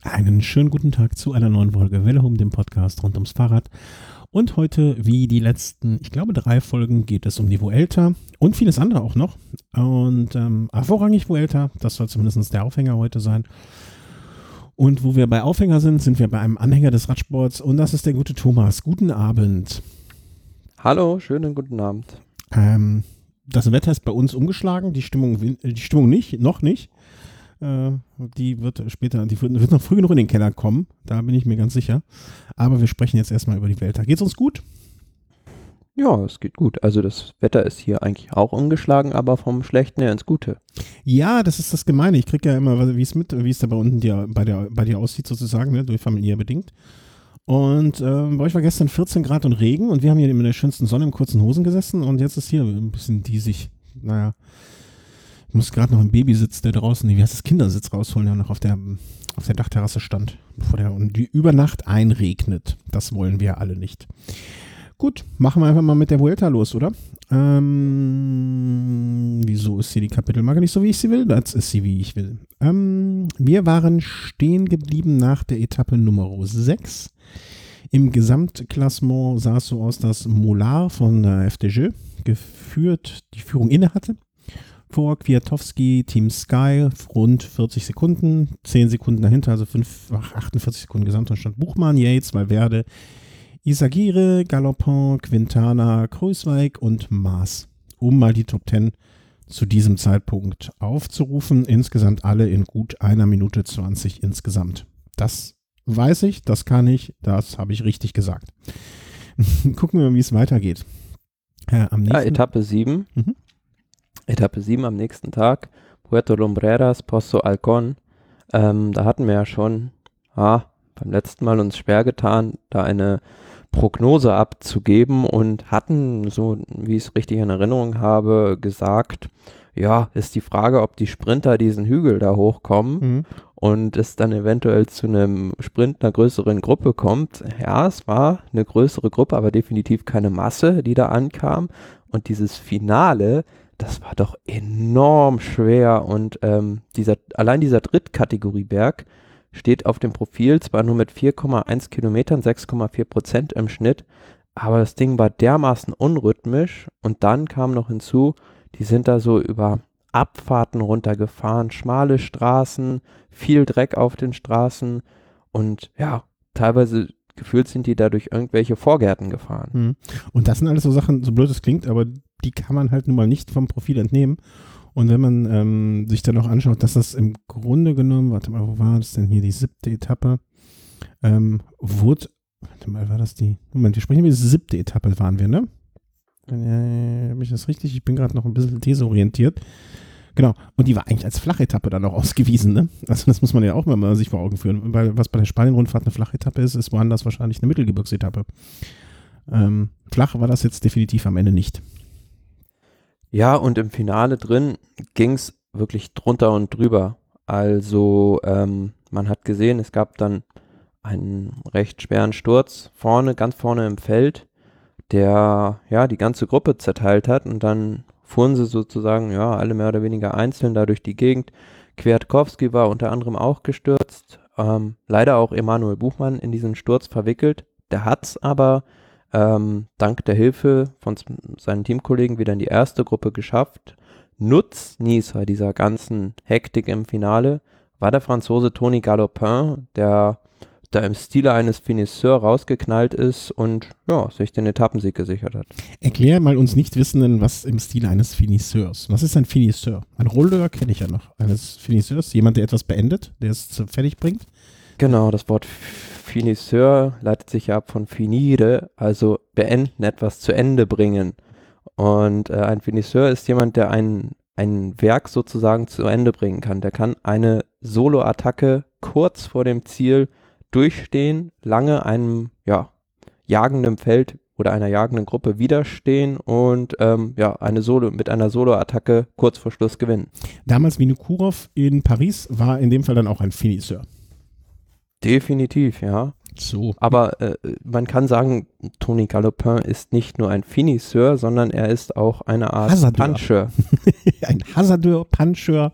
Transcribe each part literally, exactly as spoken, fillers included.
Einen schönen guten Tag zu einer neuen Folge Welle Home, dem Podcast rund ums Fahrrad. Und heute, wie die letzten, ich glaube, drei Folgen, geht es um die Vuelta und vieles andere auch noch. Und ähm, vorrangig Vuelta, das soll zumindest der Aufhänger heute sein. Und wo wir bei Aufhänger sind, sind wir bei einem Anhänger des Radsports und das ist der gute Thomas. Guten Abend. Hallo, schönen guten Abend. Ähm, das Wetter ist bei uns umgeschlagen, die Stimmung, die Stimmung nicht, noch nicht. Äh, die wird später, die wird, wird noch früh genug in den Keller kommen, da bin ich mir ganz sicher. Aber wir sprechen jetzt erstmal über die Vuelta. Geht's uns gut? Ja, es geht gut. Also das Wetter ist hier eigentlich auch umgeschlagen, aber vom Schlechten her ins Gute. Ja, das ist das Gemeine. Ich kriege ja immer, wie es mit, wie es da bei unten dir, bei, der, bei dir aussieht sozusagen, ne, durch familiär bedingt. Und äh, bei euch war gestern vierzehn Grad und Regen und wir haben hier in der schönsten Sonne in kurzen Hosen gesessen und jetzt ist hier ein bisschen diesig. Naja, ich muss gerade noch einen Babysitz, der draußen, wie heißt das, Kindersitz rausholen, der noch auf der, auf der Dachterrasse stand, bevor der und die über Nacht einregnet. Das wollen wir alle nicht. Gut, machen wir einfach mal mit der Vuelta los, oder? Ähm, wieso ist hier die Kapitelmarke nicht so, wie ich sie will? Das ist sie, wie ich will. Ähm, wir waren stehen geblieben nach der Etappe Nummer sechs. Im Gesamtklassement sah es so aus, dass Mollard von der F D J geführt, die Führung inne hatte. Vor Kwiatkowski, Team Sky, rund vierzig Sekunden, zehn Sekunden dahinter, also fünf, ach, achtundvierzig Sekunden Gesamtabstand. Buchmann, Yates, Valverde, Izagirre, Galopin, Quintana, Kruijswijk und Maas, um mal die Top zehn zu diesem Zeitpunkt aufzurufen. Insgesamt alle in gut einer Minute zwanzig insgesamt. Das weiß ich, das kann ich, das habe ich richtig gesagt. Gucken wir mal, wie es weitergeht. Äh, am nächsten Ja, Etappe sieben. Mhm. Etappe sieben am nächsten Tag. Puerto Lumbreras, Pozo Alcón. Ähm, da hatten wir ja schon ah, beim letzten Mal uns schwer getan, da eine Prognose abzugeben und hatten, so wie ich es richtig in Erinnerung habe, gesagt, ja, ist die Frage, ob die Sprinter diesen Hügel da hochkommen Mhm. und es dann eventuell zu einem Sprint einer größeren Gruppe kommt. Ja, es war eine größere Gruppe, aber definitiv keine Masse, die da ankam. Und dieses Finale, das war doch enorm schwer und ähm, dieser, allein dieser Drittkategorieberg steht auf dem Profil zwar nur mit vier Komma eins Kilometern, sechs Komma vier Prozent im Schnitt, aber das Ding war dermaßen unrhythmisch und dann kam noch hinzu, die sind da so über Abfahrten runtergefahren, schmale Straßen, viel Dreck auf den Straßen und ja, teilweise gefühlt sind die da durch irgendwelche Vorgärten gefahren. Mhm. Und das sind alles so Sachen, so blöd es klingt, aber die kann man halt nun mal nicht vom Profil entnehmen. Und wenn man ähm, sich dann auch anschaut, dass das im Grunde genommen, warte mal, wo war das denn hier, die siebte Etappe, ähm, wurde, warte mal, war das die, Moment, wir sprechen über die siebte Etappe, waren wir, ne? Äh, habe ich das richtig? Ich bin gerade noch ein bisschen desorientiert. Genau, und die war eigentlich als Flachetappe dann auch ausgewiesen, ne? Also das muss man ja auch mal sich vor Augen führen, weil was bei der Spanien-Rundfahrt eine Flachetappe ist, ist woanders wahrscheinlich eine Mittelgebirgsetappe. Ähm, flach war das jetzt definitiv am Ende nicht. Ja, und im Finale drin ging es wirklich drunter und drüber. Also ähm, man hat gesehen, es gab dann einen recht schweren Sturz vorne, ganz vorne im Feld, der ja die ganze Gruppe zerteilt hat und dann fuhren sie sozusagen ja alle mehr oder weniger einzeln da durch die Gegend. Kwiatkowski war unter anderem auch gestürzt, ähm, leider auch Emanuel Buchmann in diesen Sturz verwickelt. Der hat's aber Ähm, dank der Hilfe von seinen Teamkollegen wieder in die erste Gruppe geschafft. Nutznießer dieser ganzen Hektik im Finale war der Franzose Tony Galopin, der da im Stile eines Finisseurs rausgeknallt ist und ja, sich den Etappensieg gesichert hat. Erklär mal uns Nichtwissenden, was im Stile eines Finisseurs. Was ist ein Finisseur? Ein Rolleur kenne ich ja noch. Eines Finisseurs, jemand, der etwas beendet, der es zu fertig bringt. Genau, das Wort Finisseur leitet sich ja ab von finire, also beenden, etwas zu Ende bringen. Und äh, ein Finisseur ist jemand, der ein, ein Werk sozusagen zu Ende bringen kann. Der kann eine Solo-Attacke kurz vor dem Ziel durchstehen, lange einem ja, jagenden Feld oder einer jagenden Gruppe widerstehen und ähm, ja, eine Solo, mit einer Solo-Attacke kurz vor Schluss gewinnen. Damals Vinokourov in Paris war in dem Fall dann auch ein Finisseur. Definitiv, ja. So. Aber äh, man kann sagen, Tony Galopin ist nicht nur ein Finisseur, sondern er ist auch eine Art Hasardeur. Puncher. Ein Hasardeur, Puncher.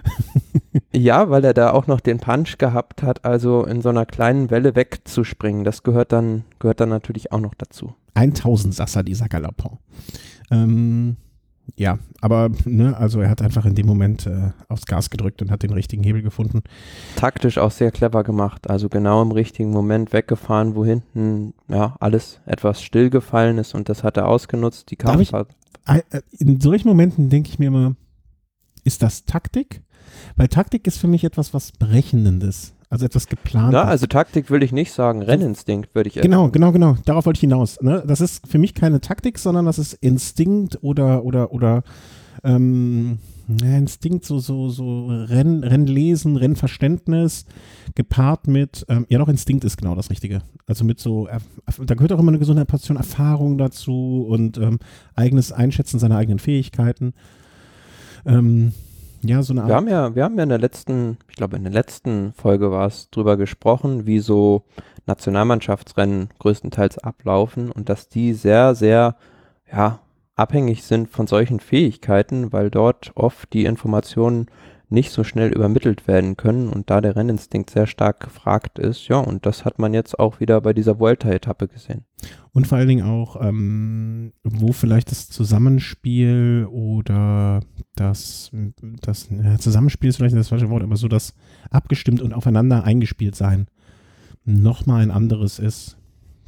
Ja, weil er da auch noch den Punch gehabt hat, also in so einer kleinen Welle wegzuspringen. Das gehört dann, gehört dann natürlich auch noch dazu. Ein Tausendsasser, dieser Galopin. Ähm, ja, aber ne, also er hat einfach in dem Moment äh, aufs Gas gedrückt und hat den richtigen Hebel gefunden. Taktisch auch sehr clever gemacht, also genau im richtigen Moment weggefahren, wo hinten ja alles etwas stillgefallen ist und das hat er ausgenutzt. Die Kampffahrt. In solchen Momenten denke ich mir immer, ist das Taktik? Weil Taktik ist für mich etwas was Berechnendes, also etwas geplantes. Ja, also Taktik will ich nicht sagen, Renninstinkt würde ich Genau, sagen. genau, genau, darauf wollte ich hinaus. Ne? Das ist für mich keine Taktik, sondern das ist Instinkt oder, oder, oder ähm, ja, Instinkt, so, so, so Renn, Rennlesen, Rennverständnis, gepaart mit, ähm, ja doch, Instinkt ist genau das Richtige. Also mit so, äh, da gehört auch immer eine gesunde Portion Erfahrung dazu und ähm, eigenes Einschätzen seiner eigenen Fähigkeiten. Ähm, Ja, so eine Art. Wir haben ja, wir haben ja in der letzten, ich glaube in der letzten Folge war es, drüber gesprochen, wie so Nationalmannschaftsrennen größtenteils ablaufen und dass die sehr, sehr, ja, abhängig sind von solchen Fähigkeiten, weil dort oft die Informationen nicht so schnell übermittelt werden können und da der Renninstinkt sehr stark gefragt ist. Ja, und das hat man jetzt auch wieder bei dieser Vuelta-Etappe gesehen. Und vor allen Dingen auch, ähm, wo vielleicht das Zusammenspiel oder das, das ja, Zusammenspiel ist vielleicht das falsche Wort, aber so das abgestimmt und aufeinander eingespielt sein nochmal ein anderes ist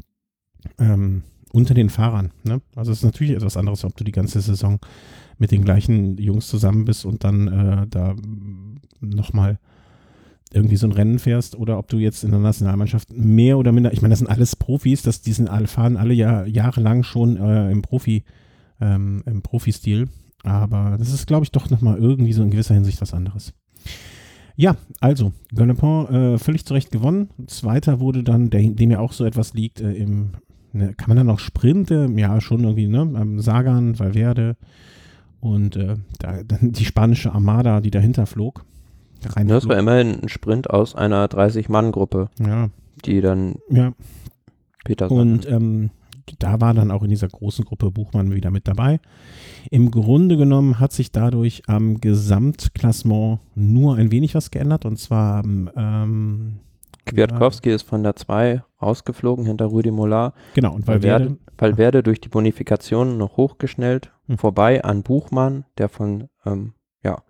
ähm, unter den Fahrern. Ne? Also es ist natürlich etwas anderes, ob du die ganze Saison mit den gleichen Jungs zusammen bist und dann äh, da nochmal irgendwie so ein Rennen fährst oder ob du jetzt in der Nationalmannschaft mehr oder minder, ich meine, das sind alles Profis, das, die sind alle, fahren alle Jahr, jahrelang schon äh, im Profi, ähm, im Profi-Stil, aber das ist, glaube ich, doch nochmal irgendwie so in gewisser Hinsicht was anderes. Ja, also, Galopin äh, völlig zu Recht gewonnen. Zweiter wurde dann, der, dem ja auch so etwas liegt, äh, im, ne, kann man dann noch Sprinte? Ja, schon irgendwie, ne, ähm, Sagan, Valverde und äh, da, dann die spanische Armada, die dahinter flog. Ja, das war immerhin ein Sprint aus einer dreißig-Mann-Gruppe, ja. die dann ja. Peter Und ähm, da war dann auch in dieser großen Gruppe Buchmann wieder mit dabei. Im Grunde genommen hat sich dadurch am Gesamtklassement nur ein wenig was geändert und zwar ähm, Kwiatkowski ja. ist von der zwei rausgeflogen hinter Rudi Mollard. Genau, und Valverde, Valverde, Valverde durch die Bonifikationen noch hochgeschnellt, hm. vorbei an Buchmann, der von, ähm, ja,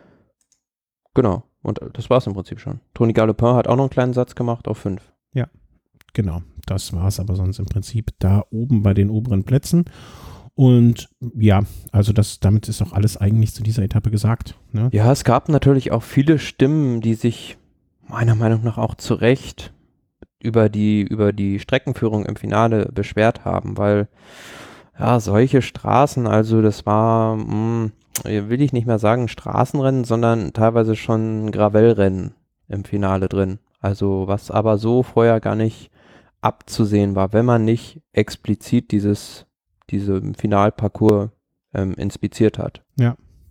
genau, und das war es im Prinzip schon. Tony Galopin hat auch noch einen kleinen Satz gemacht auf fünf. Ja, genau, das war es aber sonst im Prinzip da oben bei den oberen Plätzen. Und ja, also das, damit ist auch alles eigentlich zu dieser Etappe gesagt. Ne? Ja, es gab natürlich auch viele Stimmen, die sich meiner Meinung nach auch zu Recht über die, über die Streckenführung im Finale beschwert haben, weil ja, solche Straßen, also das war, mh, will ich nicht mehr sagen Straßenrennen, sondern teilweise schon Gravelrennen im Finale drin. Also was aber so vorher gar nicht abzusehen war, wenn man nicht explizit dieses diese Finalparcours ähm, inspiziert hat. Ja.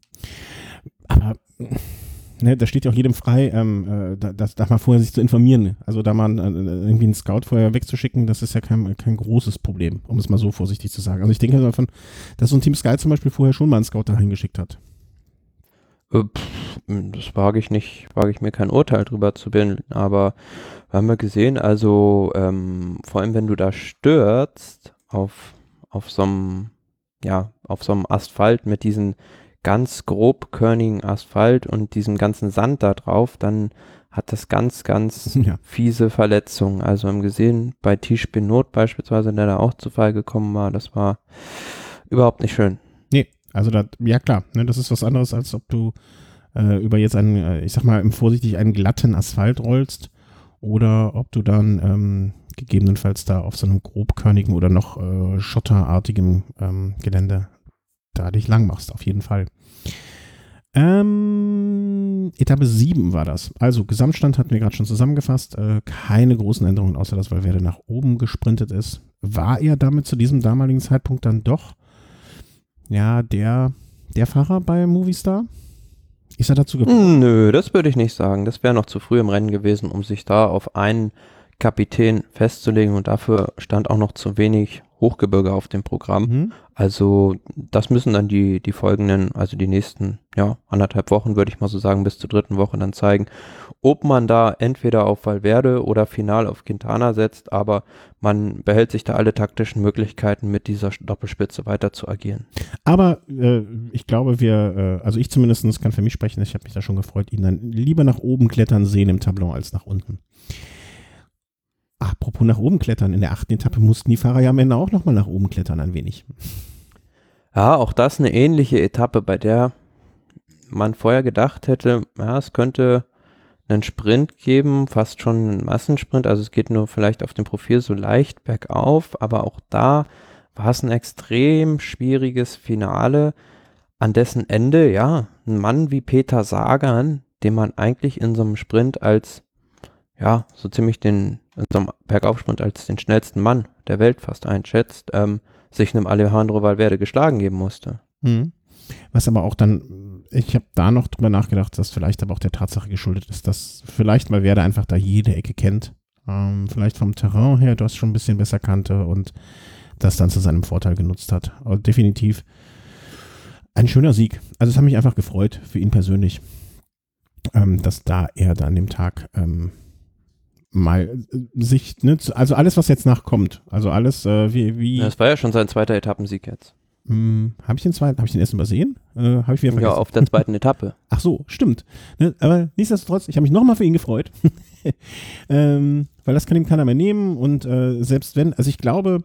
Aber ne, da steht ja auch jedem frei, ähm, äh, da, das, da mal vorher sich zu informieren. Also da mal äh, irgendwie einen Scout vorher wegzuschicken, das ist ja kein, kein großes Problem, um es mal so vorsichtig zu sagen. Also ich denke davon, dass so ein Team Sky zum Beispiel vorher schon mal einen Scout dahin geschickt hat. Äh, pff, das wage ich nicht, wage ich mir kein Urteil drüber zu bilden, aber wir haben ja gesehen, also ähm, vor allem wenn du da stürzt auf auf so einem, ja, auf so einem Asphalt mit diesem ganz grobkörnigen Asphalt und diesem ganzen Sand da drauf, dann hat das ganz, ganz ja. fiese Verletzungen. Also haben gesehen, bei Tish Benot beispielsweise, der da auch zu Fall gekommen war, das war überhaupt nicht schön. Nee, also da, ja klar, ne, das ist was anderes, als ob du äh, über jetzt einen, äh, ich sag mal, vorsichtig einen glatten Asphalt rollst oder ob du dann ähm, gegebenenfalls da auf so einem grobkörnigen oder noch äh, schotterartigem ähm, Gelände da dich lang machst, auf jeden Fall. Ähm, Etappe sieben war das. Also Gesamtstand hatten wir gerade schon zusammengefasst. Äh, keine großen Änderungen, außer dass Valverde nach oben gesprintet ist. War er damit zu diesem damaligen Zeitpunkt dann doch ja der, der Fahrer bei Movistar? Ist er dazu gekommen? Nö, das würde ich nicht sagen. Das wäre noch zu früh im Rennen gewesen, um sich da auf einen Kapitän festzulegen und dafür stand auch noch zu wenig Hochgebirge auf dem Programm. Mhm. Also das müssen dann die, die folgenden, also die nächsten, ja, anderthalb Wochen, würde ich mal so sagen, bis zur dritten Woche dann zeigen, ob man da entweder auf Valverde oder final auf Quintana setzt, aber man behält sich da alle taktischen Möglichkeiten, mit dieser Doppelspitze weiter zu agieren. Aber äh, ich glaube, wir, äh, also ich zumindest kann für mich sprechen, ich habe mich da schon gefreut, ihn dann lieber nach oben klettern sehen im Tableau als nach unten. Apropos nach oben klettern, in der achten Etappe mussten die Fahrer ja am Ende auch nochmal nach oben klettern, ein wenig. Ja, auch das eine ähnliche Etappe, bei der man vorher gedacht hätte, ja, es könnte einen Sprint geben, fast schon einen Massensprint, also es geht nur vielleicht auf dem Profil so leicht bergauf, aber auch da war es ein extrem schwieriges Finale, an dessen Ende, ja, ein Mann wie Peter Sagan, den man eigentlich in so einem Sprint als, ja, so ziemlich den, in so einem Bergaufsprint als den schnellsten Mann der Welt fast einschätzt, ähm, sich einem Alejandro Valverde geschlagen geben musste. Mhm. Was aber auch dann, ich habe da noch drüber nachgedacht, dass vielleicht aber auch der Tatsache geschuldet ist, dass vielleicht Valverde einfach da jede Ecke kennt. Ähm, vielleicht vom Terrain her, du hast schon ein bisschen besser kannte und das dann zu seinem Vorteil genutzt hat. Aber definitiv ein schöner Sieg. Also es hat mich einfach gefreut für ihn persönlich, ähm, dass da er da an dem Tag ähm, mal äh, sich, ne, also alles, was jetzt nachkommt, also alles äh, wie, wie Das war ja schon sein zweiter Etappensieg jetzt. Hm, habe ich den zweiten, habe ich den ersten übersehen? Äh, habe ich wieder vergessen. Ja, auf der zweiten Etappe. Ach so, stimmt. Ne, aber nichtsdestotrotz, ich habe mich nochmal für ihn gefreut. ähm, weil das kann ihm keiner mehr nehmen und äh, selbst wenn, also ich glaube,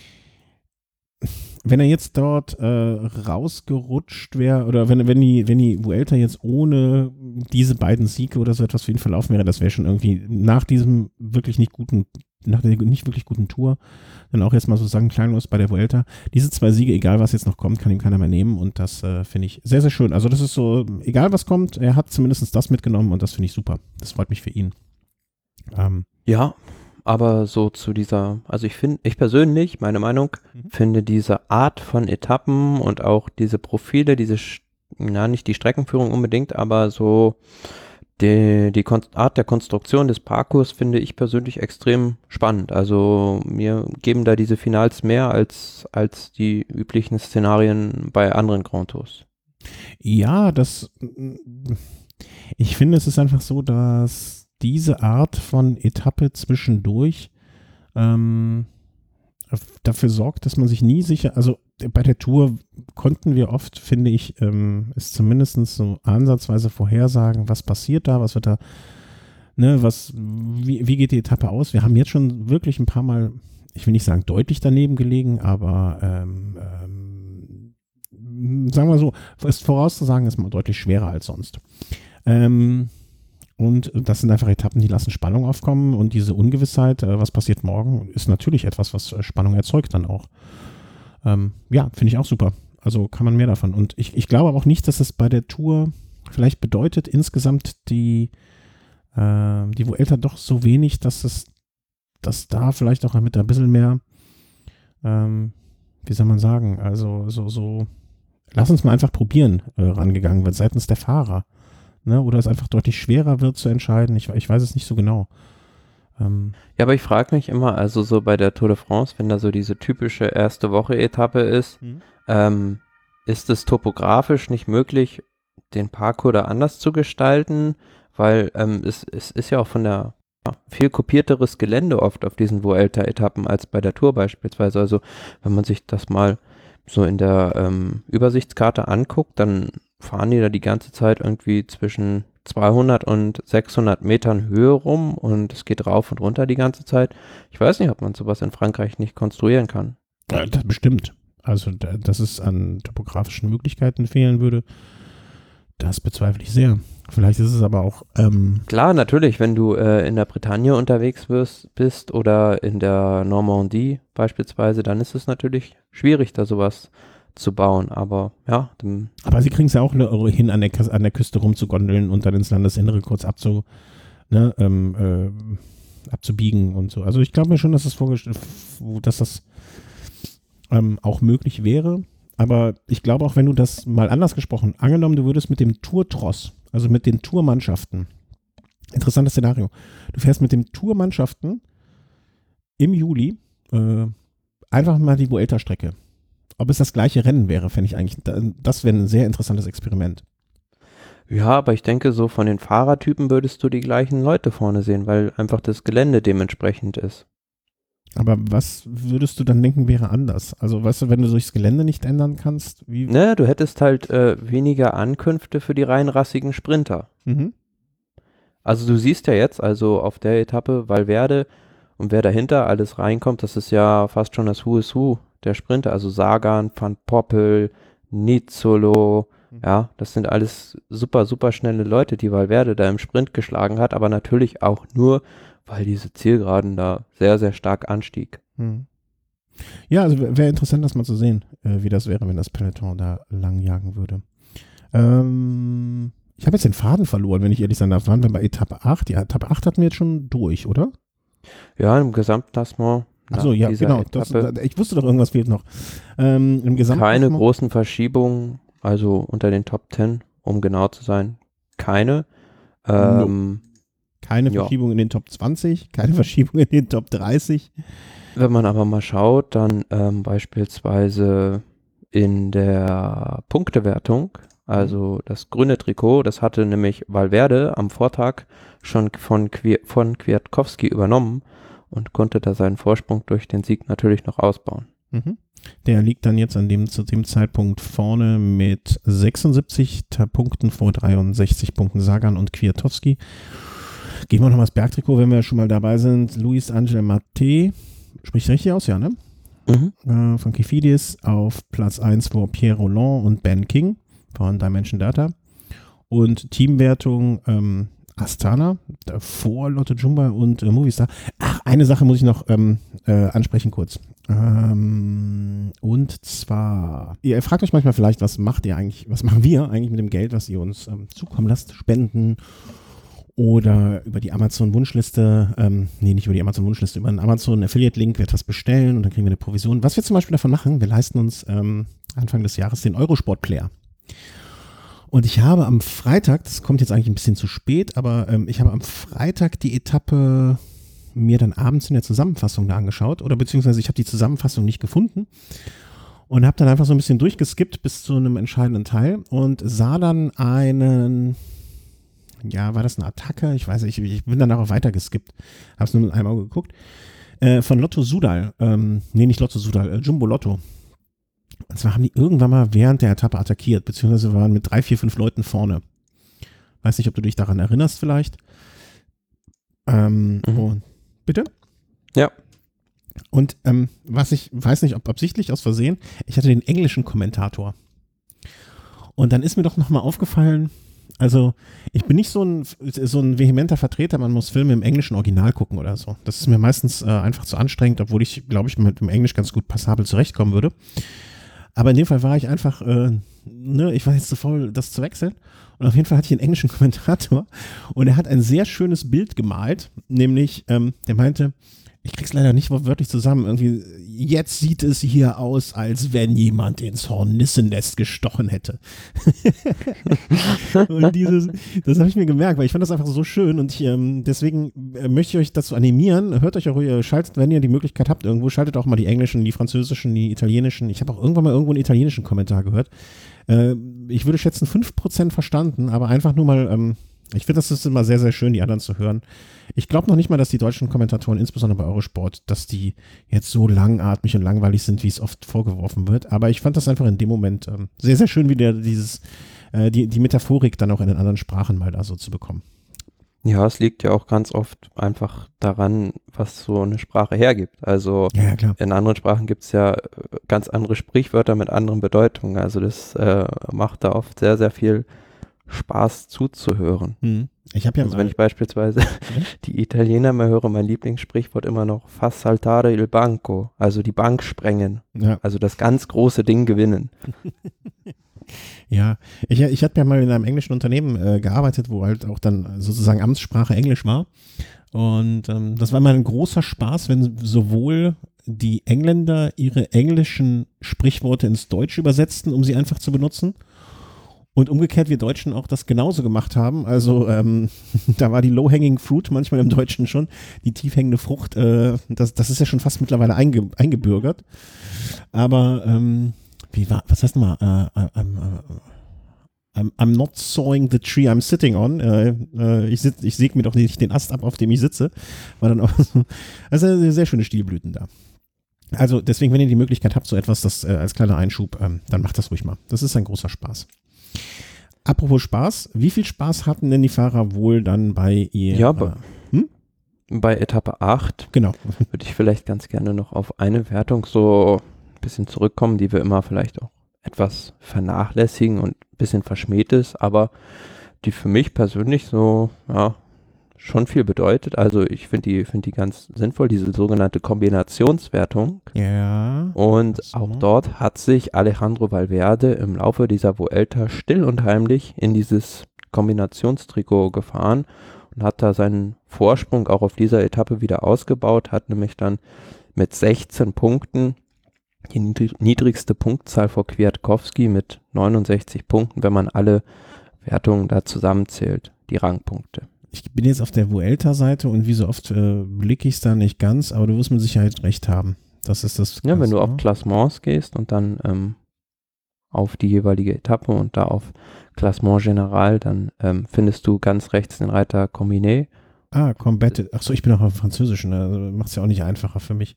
wenn er jetzt dort äh, rausgerutscht wäre oder wenn, wenn die, wenn die Vuelta jetzt ohne diese beiden Siege oder so etwas für ihn verlaufen wäre, das wäre schon irgendwie nach diesem wirklich nicht guten, nach der nicht wirklich guten Tour, dann auch jetzt mal so sagen, kleinlos bei der Vuelta. Diese zwei Siege, egal was jetzt noch kommt, kann ihm keiner mehr nehmen und das äh, finde ich sehr, sehr schön. Also das ist so, egal was kommt, er hat zumindest das mitgenommen und das finde ich super. Das freut mich für ihn. Ähm, Ja, aber so zu dieser, also ich finde, ich persönlich, meine Meinung, mhm. finde diese Art von Etappen und auch diese Profile, diese, na nicht die Streckenführung unbedingt, aber so die, die Kon- Art der Konstruktion des Parcours finde ich persönlich extrem spannend. Also mir geben da diese Finals mehr als, als die üblichen Szenarien bei anderen Grand Tours. Ja, das, ich finde, es ist einfach so, dass diese Art von Etappe zwischendurch ähm, dafür sorgt, dass man sich nie sicher, also bei der Tour konnten wir oft, finde ich, ähm, es zumindest so ansatzweise vorhersagen, was passiert da, was wird da, ne, was, wie, wie geht die Etappe aus? Wir haben jetzt schon wirklich ein paar Mal, ich will nicht sagen deutlich daneben gelegen, aber ähm, ähm, sagen wir so, ist vorauszusagen, ist mal deutlich schwerer als sonst. Ähm, Und das sind einfach Etappen, die lassen Spannung aufkommen und diese Ungewissheit, äh, was passiert morgen, ist natürlich etwas, was äh, Spannung erzeugt dann auch. Ähm, ja, finde ich auch super. Also kann man mehr davon. Und ich, ich glaube auch nicht, dass es bei der Tour vielleicht bedeutet, insgesamt die, äh, die Vuelta doch so wenig, dass es, dass da vielleicht auch mit ein bisschen mehr, ähm, wie soll man sagen, also so, so, lass uns mal einfach probieren, äh, rangegangen wird seitens der Fahrer. Ne, oder es einfach deutlich schwerer wird zu entscheiden. Ich, ich weiß es nicht so genau. Ähm. Ja, aber ich frage mich immer, also so bei der Tour de France, wenn da so diese typische erste Woche-Etappe ist, mhm. ähm, ist es topografisch nicht möglich, den Parcours da anders zu gestalten? Weil ähm, es, es ist ja auch von der ja, viel kopierteres Gelände oft auf diesen Vuelta-Etappen als bei der Tour beispielsweise. Also wenn man sich das mal so in der ähm, Übersichtskarte anguckt, dann fahren die da die ganze Zeit irgendwie zwischen zweihundert und sechshundert Metern Höhe rum und es geht rauf und runter die ganze Zeit. Ich weiß nicht, ob man sowas in Frankreich nicht konstruieren kann. Ja, das bestimmt. Also, da, dass es an topografischen Möglichkeiten fehlen würde, das bezweifle ich sehr. Vielleicht ist es aber auch... Ähm Klar, natürlich, wenn du äh, in der Bretagne unterwegs wirst, bist oder in der Normandie beispielsweise, dann ist es natürlich schwierig, da sowas zu bauen, aber ja. Aber sie kriegen es ja auch hin, an der, an der Küste rumzugondeln und dann ins Landesinnere kurz abzu, ne, ähm, äh, abzubiegen und so. Also ich glaube mir schon, dass das, vorgestellt, dass das ähm, auch möglich wäre, aber ich glaube auch, wenn du das mal anders gesprochen, angenommen, du würdest mit dem Tour-Tross, also mit den Tourmannschaften, interessantes Szenario, du fährst mit den Tourmannschaften im Juli äh, einfach mal die Vuelta-Strecke. Ob es das gleiche Rennen wäre, fände ich eigentlich, das wäre ein sehr interessantes Experiment. Ja, aber ich denke, so von den Fahrertypen würdest du die gleichen Leute vorne sehen, weil einfach das Gelände dementsprechend ist. Aber was würdest du dann denken, wäre anders? Also, weißt du, wenn du durchs Gelände nicht ändern kannst, wie? Ne, du hättest halt äh, weniger Ankünfte für die rein rassigen Sprinter. Mhm. Also du siehst ja jetzt, also auf der Etappe Valverde und wer dahinter alles reinkommt, das ist ja fast schon das Who is Who der Sprinter. Also Sagan, Van Poppel, Nizzolo, mhm. ja, das sind alles super, super schnelle Leute, die Valverde da im Sprint geschlagen hat, aber natürlich auch nur, weil diese Zielgeraden da sehr, sehr stark anstieg. Mhm. Ja, also wäre interessant, das mal zu sehen, äh, wie das wäre, wenn das Peloton da lang jagen würde. Ähm, ich habe jetzt den Faden verloren, wenn ich ehrlich sein darf. Waren wir bei Etappe acht? Ja, Etappe acht hatten wir jetzt schon durch, oder? Ja, im Gesamtklassement. Achso, ja, genau. Das, ich wusste doch, irgendwas fehlt noch. Ähm, im Keine großen Verschiebungen, also unter den Top zehn, um genau zu sein. Keine. Ähm, no. Keine ja. Verschiebung in den Top zwanzig, keine Verschiebung in den Top dreißig. Wenn man aber mal schaut, dann ähm, beispielsweise in der Punktewertung, also das grüne Trikot, das hatte nämlich Valverde am Vortag schon von, Kwi- von Kwiatkowski übernommen und konnte da seinen Vorsprung durch den Sieg natürlich noch ausbauen. Mhm. Der liegt dann jetzt an dem, zu dem Zeitpunkt vorne mit sechsundsiebzig Punkten vor dreiundsechzig Punkten Sagan und Kwiatkowski. Gehen wir nochmal das Bergtrikot, wenn wir schon mal dabei sind. Luis Angel Maté, spricht richtig aus, ja, ne? Mhm. Äh, von Kifidis auf Platz eins vor Pierre Rolland und Ben King von Dimension Data. Und Teamwertung ähm, Astana, vor Lotto Jumba und äh, Movistar. Ach, eine Sache muss ich noch ähm, äh, ansprechen kurz. Ähm, und zwar, ihr fragt euch manchmal vielleicht, was macht ihr eigentlich, was machen wir eigentlich mit dem Geld, was ihr uns ähm, zukommen lasst, spenden oder über die Amazon-Wunschliste, ähm, nee, nicht über die Amazon-Wunschliste, über einen Amazon-Affiliate-Link wird was bestellen und dann kriegen wir eine Provision. Was wir zum Beispiel davon machen, wir leisten uns ähm, Anfang des Jahres den Eurosport-Player. Und ich habe am Freitag, das kommt jetzt eigentlich ein bisschen zu spät, aber ähm, ich habe am Freitag die Etappe mir dann abends in der Zusammenfassung da angeschaut oder beziehungsweise ich habe die Zusammenfassung nicht gefunden und habe dann einfach so ein bisschen durchgeskippt bis zu einem entscheidenden Teil und sah dann einen, ja, war das eine Attacke? Ich weiß nicht, ich, ich bin dann auch weiter geskippt, habe es nur mit einem Auge geguckt, äh, von Lotto Soudal, ähm, nee, nicht Lotto Soudal, äh, Jumbo Lotto. Und zwar haben die irgendwann mal während der Etappe attackiert, beziehungsweise waren mit drei, vier, fünf Leuten vorne. Weiß nicht, ob du dich daran erinnerst vielleicht. Ähm, mhm. und, bitte? Ja. Und ähm, was ich, weiß nicht, ob absichtlich aus Versehen, ich hatte den englischen Kommentator. Und dann ist mir doch nochmal aufgefallen, also ich bin nicht so ein, so ein vehementer Vertreter, man muss Filme im englischen Original gucken oder so. Das ist mir meistens äh, einfach zu anstrengend, obwohl ich, glaube ich, mit dem Englisch ganz gut passabel zurechtkommen würde. Aber in dem Fall war ich einfach, äh, ne, ich war jetzt zu faul, das zu wechseln. Und auf jeden Fall hatte ich einen englischen Kommentator und er hat ein sehr schönes Bild gemalt, nämlich, ähm, der meinte, ich krieg's leider nicht wortwörtlich zusammen, irgendwie, jetzt sieht es hier aus, als wenn jemand ins Hornissennest gestochen hätte. Und dieses, das habe ich mir gemerkt, weil ich fand das einfach so schön und ich, ähm, deswegen äh, möchte ich euch dazu animieren, hört euch auch, ihr schaltet, wenn ihr die Möglichkeit habt irgendwo, schaltet auch mal die englischen, die französischen, die italienischen, ich habe auch irgendwann mal irgendwo einen italienischen Kommentar gehört. Äh, ich würde schätzen fünf Prozent verstanden, aber einfach nur mal, ähm, ich finde, das ist immer sehr, sehr schön, die anderen zu hören. Ich glaube noch nicht mal, dass die deutschen Kommentatoren, insbesondere bei Eurosport, dass die jetzt so langatmig und langweilig sind, wie es oft vorgeworfen wird. Aber ich fand das einfach in dem Moment ähm, sehr, sehr schön, wie der dieses, äh, die, die Metaphorik dann auch in den anderen Sprachen mal da so zu bekommen. Ja, es liegt ja auch ganz oft einfach daran, was so eine Sprache hergibt. Also ja, ja, klar. In anderen Sprachen gibt es ja ganz andere Sprichwörter mit anderen Bedeutungen. Also das äh, macht da oft sehr, sehr viel Spaß zuzuhören. Hm. Ich habe ja also wenn ich beispielsweise die Italiener mal höre, mein Lieblingssprichwort immer noch Fas saltare il banco, also die Bank sprengen, ja. Also das ganz große Ding gewinnen. Ja, ich, ich hatte ja mal in einem englischen Unternehmen äh, gearbeitet, wo halt auch dann sozusagen Amtssprache Englisch war und ähm, das war immer ein großer Spaß, wenn sowohl die Engländer ihre englischen Sprichworte ins Deutsche übersetzten, um sie einfach zu benutzen, Und umgekehrt wir Deutschen auch das genauso gemacht haben. Also ähm, da war die Low-Hanging Fruit manchmal im Deutschen schon, die tiefhängende Frucht, äh, das, das ist ja schon fast mittlerweile einge, eingebürgert. Aber ähm, wie war, was heißt mal, äh, äh, äh, I'm, I'm not sawing the tree I'm sitting on. Äh, äh, ich sitz, ich säge mir doch nicht den Ast ab, auf dem ich sitze. War dann auch so, also sehr schöne Stilblüten da. Also deswegen, wenn ihr die Möglichkeit habt, so etwas, das äh, als kleiner Einschub, ähm, dann macht das ruhig mal. Das ist ein großer Spaß. Apropos Spaß, wie viel Spaß hatten denn die Fahrer wohl dann bei ihr? Ja, bei, hm? bei Etappe acht genau. würde ich vielleicht ganz gerne noch auf eine Wertung so ein bisschen zurückkommen, die wir immer vielleicht auch etwas vernachlässigen und ein bisschen verschmäht ist, aber die für mich persönlich so, ja, schon viel bedeutet. Also ich finde die, finde die ganz sinnvoll, diese sogenannte Kombinationswertung. Ja. Und so. auch dort hat sich Alejandro Valverde im Laufe dieser Vuelta still und heimlich in dieses Kombinationstrikot gefahren und hat da seinen Vorsprung auch auf dieser Etappe wieder ausgebaut, hat nämlich dann mit sechzehn Punkten die niedrigste Punktzahl vor Kwiatkowski mit neunundsechzig Punkten, wenn man alle Wertungen da zusammenzählt, die Rangpunkte. Ich bin jetzt auf der Vuelta-Seite und wie so oft äh, blicke ich es da nicht ganz, aber du wirst mit Sicherheit recht haben. Das ist das. Ja, Krass, wenn du ne? auf Klassements gehst und dann ähm, auf die jeweilige Etappe und da auf Klassement General, dann ähm, findest du ganz rechts den Reiter Combiné. Ah, Combated. Achso, ich bin auch auf Französischen, also macht es ja auch nicht einfacher für mich.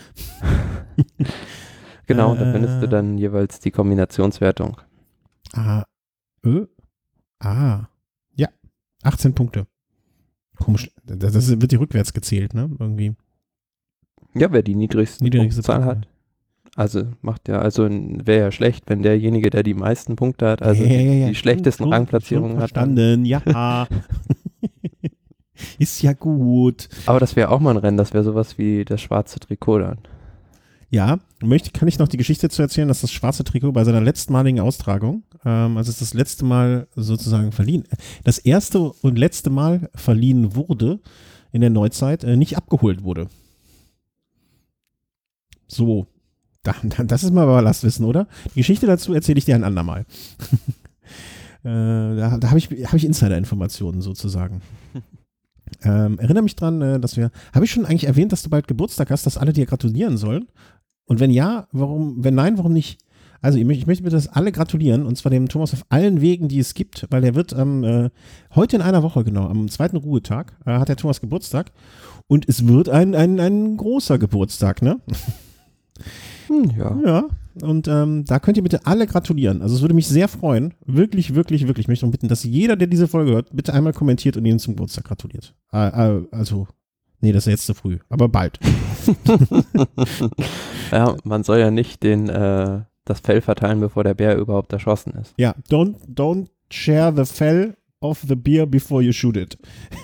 Genau, äh, da findest du dann jeweils die Kombinationswertung. Ah, ö, ah, ja, achtzehn Punkte. Komisch, das, das wird die rückwärts gezählt, ne, irgendwie. Ja, wer die niedrigste, Niedrigste Punktzahl Punkte. hat. Also macht ja, also wäre ja schlecht, wenn derjenige, der die meisten Punkte hat, also Ja, ja, die, ja. die schlechtesten Schon- Rangplatzierungen schon hat. Verstanden, ja. Ist ja gut. Aber das wäre auch mal ein Rennen, das wäre sowas wie das schwarze Trikot dann. Ja, möchte, kann ich noch die Geschichte zu erzählen, dass das schwarze Trikot bei seiner letztmaligen Austragung, ähm, also es das letzte Mal sozusagen verliehen, das erste und letzte Mal verliehen wurde in der Neuzeit, äh, nicht abgeholt wurde. So, da, da, das ist mal Ballastwissen, oder? Die Geschichte dazu erzähle ich dir ein andermal. äh, da da habe ich, hab ich Insider-Informationen sozusagen. Ähm, erinnere mich dran, äh, dass wir, habe ich schon eigentlich erwähnt, dass du bald Geburtstag hast, dass alle dir gratulieren sollen? Und wenn ja, warum, wenn nein, warum nicht? Also ich, möchte- ich möchte bitte, dass alle gratulieren, und zwar dem Thomas auf allen Wegen, die es gibt, weil er wird am, äh, heute in einer Woche, genau, am zweiten Ruhetag, äh, hat der Thomas Geburtstag, und es wird ein, ein, ein großer Geburtstag, ne? Hm, ja. Ja, und ähm, da könnt ihr bitte alle gratulieren. Also es würde mich sehr freuen, wirklich, wirklich, wirklich. Ich möchte darum bitten, dass jeder, der diese Folge hört, bitte einmal kommentiert und ihnen zum Geburtstag gratuliert. Äh, äh, also, nee, das ist jetzt zu früh, aber bald. Ja, man soll ja nicht den, äh, das Fell verteilen, bevor der Bär überhaupt erschossen ist. Ja, don't, don't share the fell of the beer before you shoot it.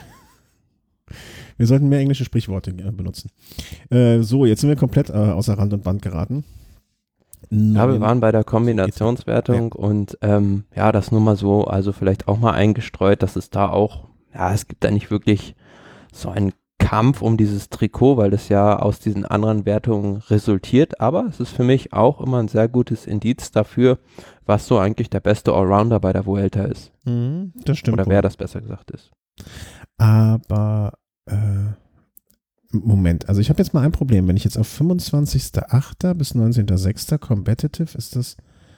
Wir sollten mehr englische Sprichworte äh, benutzen. Äh, so, jetzt sind wir komplett äh, außer Rand und Band geraten. Ja, wir Neun- waren bei der Kombinationswertung und ähm, ja, das nur mal so, also vielleicht auch mal eingestreut, dass es da auch, ja, es gibt da nicht wirklich so einen Kampf um dieses Trikot, weil das ja aus diesen anderen Wertungen resultiert, aber es ist für mich auch immer ein sehr gutes Indiz dafür, was so eigentlich der beste Allrounder bei der Vuelta ist. Mhm, das stimmt. Oder wohl. wer das besser gesagt ist. Aber, äh, Moment, also ich habe jetzt mal ein Problem. Wenn ich jetzt auf fünfundzwanzigster achter bis neunzehnter sechster Competitive, ist das.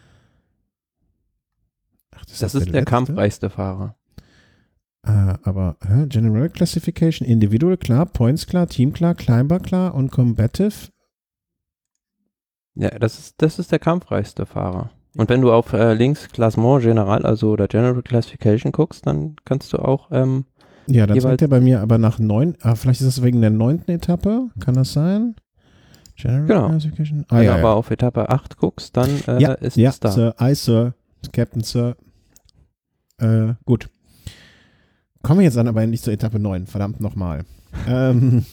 Ach, Das ist der letzte? kampfreichste Fahrer. Ah, aber hä? General Classification, Individual klar, Points klar, Team klar, Climber klar und Combative. Ja, das ist, das ist der kampfreichste Fahrer. Und wenn du auf äh, links Klassement General, also oder General Classification guckst, dann kannst du auch ähm, Ja, dann jeweils- zeigt er bei mir aber nach neun. Ah, vielleicht ist das wegen der neunten Etappe. Kann das sein? General Genau. Classification. Ah, wenn ja, du aber ja. auf Etappe acht guckst, dann äh, ja, ist ja, es da. Sir, I, Sir, Captain, Sir. Äh, gut. Kommen wir jetzt dann aber endlich zur Etappe neun. Verdammt nochmal. ähm,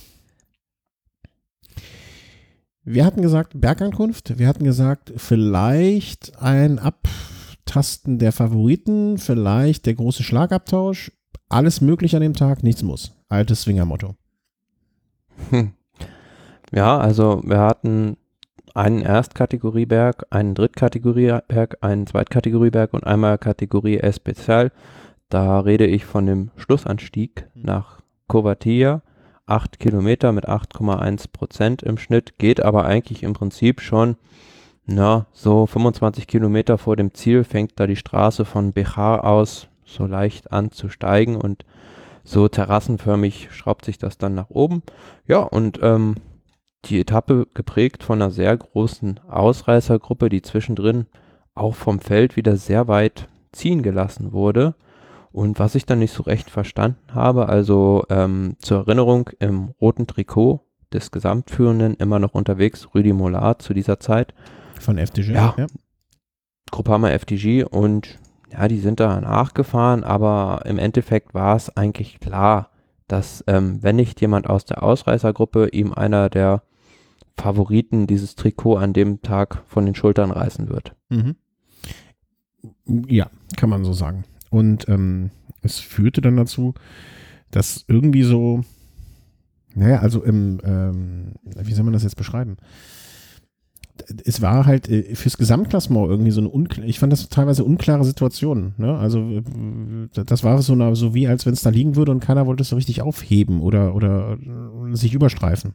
wir hatten gesagt, Bergankunft. Wir hatten gesagt, vielleicht ein Abtasten der Favoriten. Vielleicht der große Schlagabtausch. Alles möglich an dem Tag, nichts muss. Altes Swinger-Motto. Hm. Ja, also wir hatten einen Erstkategorieberg, einen Drittkategorieberg, einen Zweitkategorieberg und einmal Kategorie Especial. Da rede ich von dem Schlussanstieg nach Covatilla. acht Kilometer mit acht Komma eins Prozent im Schnitt, geht aber eigentlich im Prinzip schon, na, so fünfundzwanzig Kilometer vor dem Ziel fängt da die Straße von Béjar aus so leicht an zu steigen und so terrassenförmig schraubt sich das dann nach oben. Ja, und ähm, die Etappe geprägt von einer sehr großen Ausreißergruppe, die zwischendrin auch vom Feld wieder sehr weit ziehen gelassen wurde. Und was ich dann nicht so recht verstanden habe, also ähm, zur Erinnerung, im roten Trikot des Gesamtführenden immer noch unterwegs, Rudi Mollard zu dieser Zeit. Von F D G, ja. ja. Groupama F D G und ja, die sind da nachgefahren, aber im Endeffekt war es eigentlich klar, dass ähm, wenn nicht jemand aus der Ausreißergruppe ihm einer der Favoriten dieses Trikot an dem Tag von den Schultern reißen wird. Mhm. Ja, kann man so sagen. Und ähm, es führte dann dazu, dass irgendwie so, naja, also im, ähm, wie soll man das jetzt beschreiben? Es war halt äh, fürs Gesamtklassement irgendwie so eine unklar, ich fand das teilweise unklare Situation, ne? Also äh, das war so, eine, so wie als wenn es da liegen würde und keiner wollte es so richtig aufheben oder, oder äh, sich überstreifen.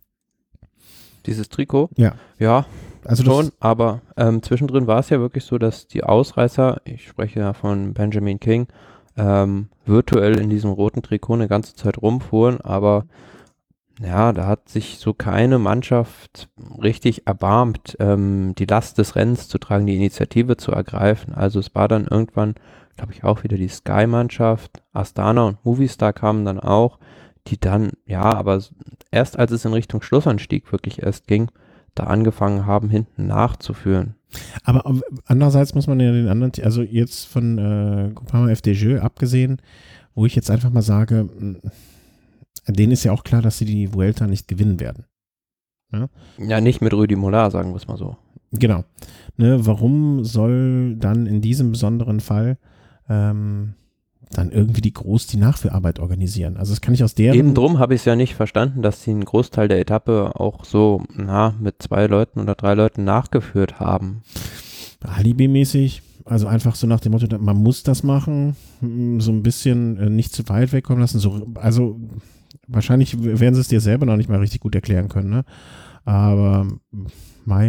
Dieses Trikot? Ja. Ja, also schon, aber ähm, zwischendrin war es ja wirklich so, dass die Ausreißer, ich spreche ja von Benjamin King, ähm, virtuell in diesem roten Trikot eine ganze Zeit rumfuhren, aber ja, da hat sich so keine Mannschaft richtig erbarmt, ähm, die Last des Rennens zu tragen, die Initiative zu ergreifen. Also es war dann irgendwann, glaube ich, auch wieder die Sky-Mannschaft, Astana und Movistar kamen dann auch, die dann, ja, aber erst als es in Richtung Schlussanstieg wirklich erst ging, da angefangen haben, hinten nachzuführen. Aber andererseits muss man ja den anderen, also jetzt von äh, Groupama F D G abgesehen, wo ich jetzt einfach mal sage, denen ist ja auch klar, dass sie die Vuelta nicht gewinnen werden. Ja, ja nicht mit Rudi Mollard, sagen wir es mal so. Genau. Ne, warum soll dann in diesem besonderen Fall ähm, dann irgendwie die groß die Nachführarbeit organisieren? Also das kann ich aus deren... Eben drum habe ich es ja nicht verstanden, dass sie einen Großteil der Etappe auch so, na, mit zwei Leuten oder drei Leuten nachgeführt haben. Alibi-mäßig, also einfach so nach dem Motto, man muss das machen, so ein bisschen äh, nicht zu weit wegkommen lassen, so, also wahrscheinlich werden sie es dir selber noch nicht mal richtig gut erklären können, ne? Aber mei,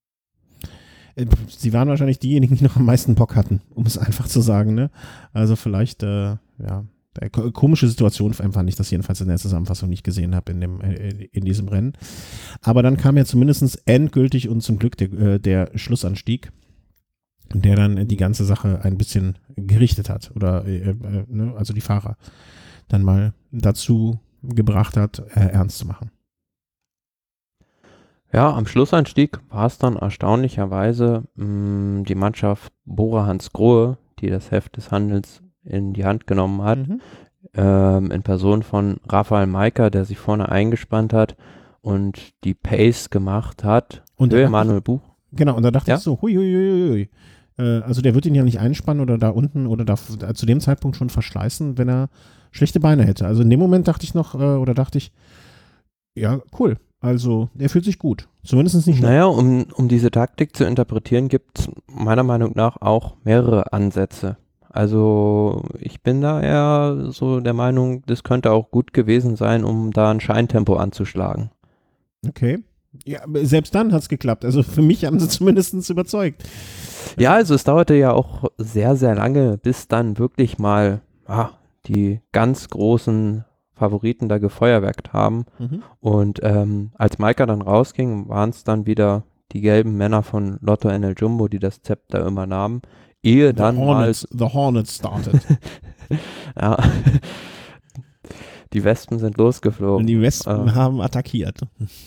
sie waren wahrscheinlich diejenigen, die noch am meisten Bock hatten, um es einfach zu sagen, ne? Also vielleicht, äh, ja, komische Situation fand ich das jedenfalls in der Zusammenfassung nicht gesehen habe in dem äh, in diesem Rennen. Aber dann kam ja zumindest endgültig und zum Glück der, äh, der Schlussanstieg, der dann die ganze Sache ein bisschen gerichtet hat oder äh, äh, ne? Also die Fahrer dann mal dazu gebracht hat, äh, ernst zu machen. Ja, am Schlussanstieg war es dann erstaunlicherweise mh, die Mannschaft Bora Hansgrohe, die das Heft des Handels in die Hand genommen hat, mhm. ähm, in Person von Rafael Majka, der sich vorne eingespannt hat und die Pace gemacht hat. Und Höhe Manuel Buch. Genau, und da dachte ja? ich so, hui, hui, hui, hui. Äh, also der wird ihn ja nicht einspannen oder da unten oder da, da zu dem Zeitpunkt schon verschleißen, wenn er schlechte Beine hätte. Also in dem Moment dachte ich noch, äh, oder dachte ich, ja, cool. Also der fühlt sich gut. Zumindest nicht. Naja, um, um diese Taktik zu interpretieren, gibt es meiner Meinung nach auch mehrere Ansätze. Also ich bin da eher so der Meinung, das könnte auch gut gewesen sein, um da ein Scheintempo anzuschlagen. Okay. Ja, selbst dann hat es geklappt. Also für mich haben sie zumindest überzeugt. Ja, also es dauerte ja auch sehr, sehr lange, bis dann wirklich mal ah, die ganz großen Favoriten da gefeuerwerkt haben. Mhm. Und ähm, als Majka dann rausging, waren es dann wieder die gelben Männer von Lotto N L Jumbo, die das Zepter übernahmen. Ehe the dann Hornets, mal... The Hornets started. Ja. Die Wespen sind losgeflogen. Und die Wespen äh, haben attackiert.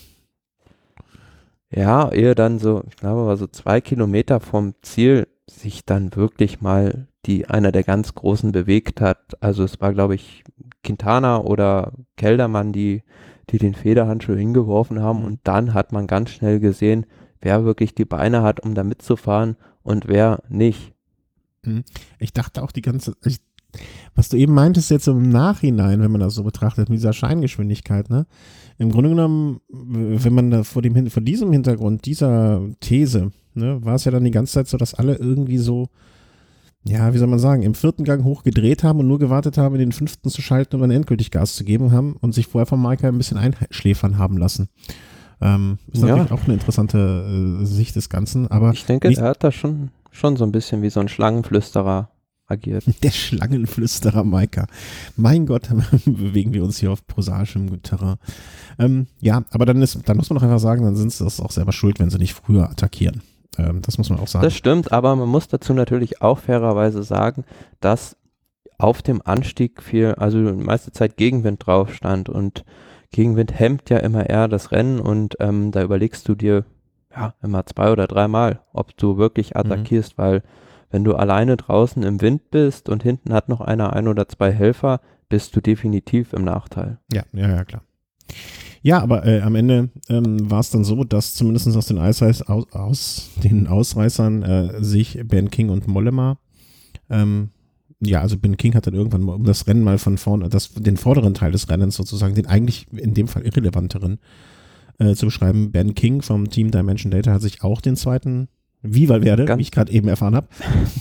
Ja, ehe dann so, ich glaube, war so zwei Kilometer vom Ziel sich dann wirklich mal die einer der ganz Großen bewegt hat. Also es war, glaube ich, Quintana oder Kelderman, die, die den Federhandschuh hingeworfen haben. Mhm. Und dann hat man ganz schnell gesehen, wer wirklich die Beine hat, um da mitzufahren und wer nicht. Ich dachte auch die ganze, ich Was du eben meintest jetzt im Nachhinein, wenn man das so betrachtet, mit dieser Scheingeschwindigkeit, ne? Im Grunde genommen, wenn man da vor, dem, vor diesem Hintergrund, dieser These, ne, war es ja dann die ganze Zeit so, dass alle irgendwie so, ja, wie soll man sagen, im vierten Gang hochgedreht haben und nur gewartet haben, in den fünften zu schalten, um dann endgültig Gas zu geben haben und sich vorher von Maika ein bisschen einschläfern haben lassen. Ähm, ist Ja. natürlich auch eine interessante äh, Sicht des Ganzen, aber Ich denke, nicht- er hat da schon, schon so ein bisschen wie so ein Schlangenflüsterer agiert. der Schlangenflüsterer Maika. Mein Gott, bewegen wir uns hier auf prosaischem Terrain. Ähm, ja, aber dann ist, dann muss man doch einfach sagen, dann sind sie das auch selber schuld, wenn sie nicht früher attackieren. Ähm, das muss man auch sagen. Das stimmt, aber man muss dazu natürlich auch fairerweise sagen, dass auf dem Anstieg viel, also die meiste Zeit Gegenwind drauf stand und Gegenwind hemmt ja immer eher das Rennen und ähm, da überlegst du dir ja immer zwei oder dreimal, ob du wirklich attackierst, mhm. weil wenn du alleine draußen im Wind bist und hinten hat noch einer ein oder zwei Helfer, bist du definitiv im Nachteil. Ja, ja, ja, klar. Ja, aber äh, am Ende ähm, war es dann so, dass zumindest aus den, Eisreiß, aus, aus den Ausreißern äh, sich Ben King und Mollema, ähm, ja, also Ben King hat dann irgendwann mal, um das Rennen mal von vorne, das, den vorderen Teil des Rennens sozusagen, den eigentlich in dem Fall irrelevanteren äh, zu beschreiben. Ben King vom Team Dimension Data hat sich auch den zweiten Wie Valverde, ganz, wie ich gerade eben erfahren habe.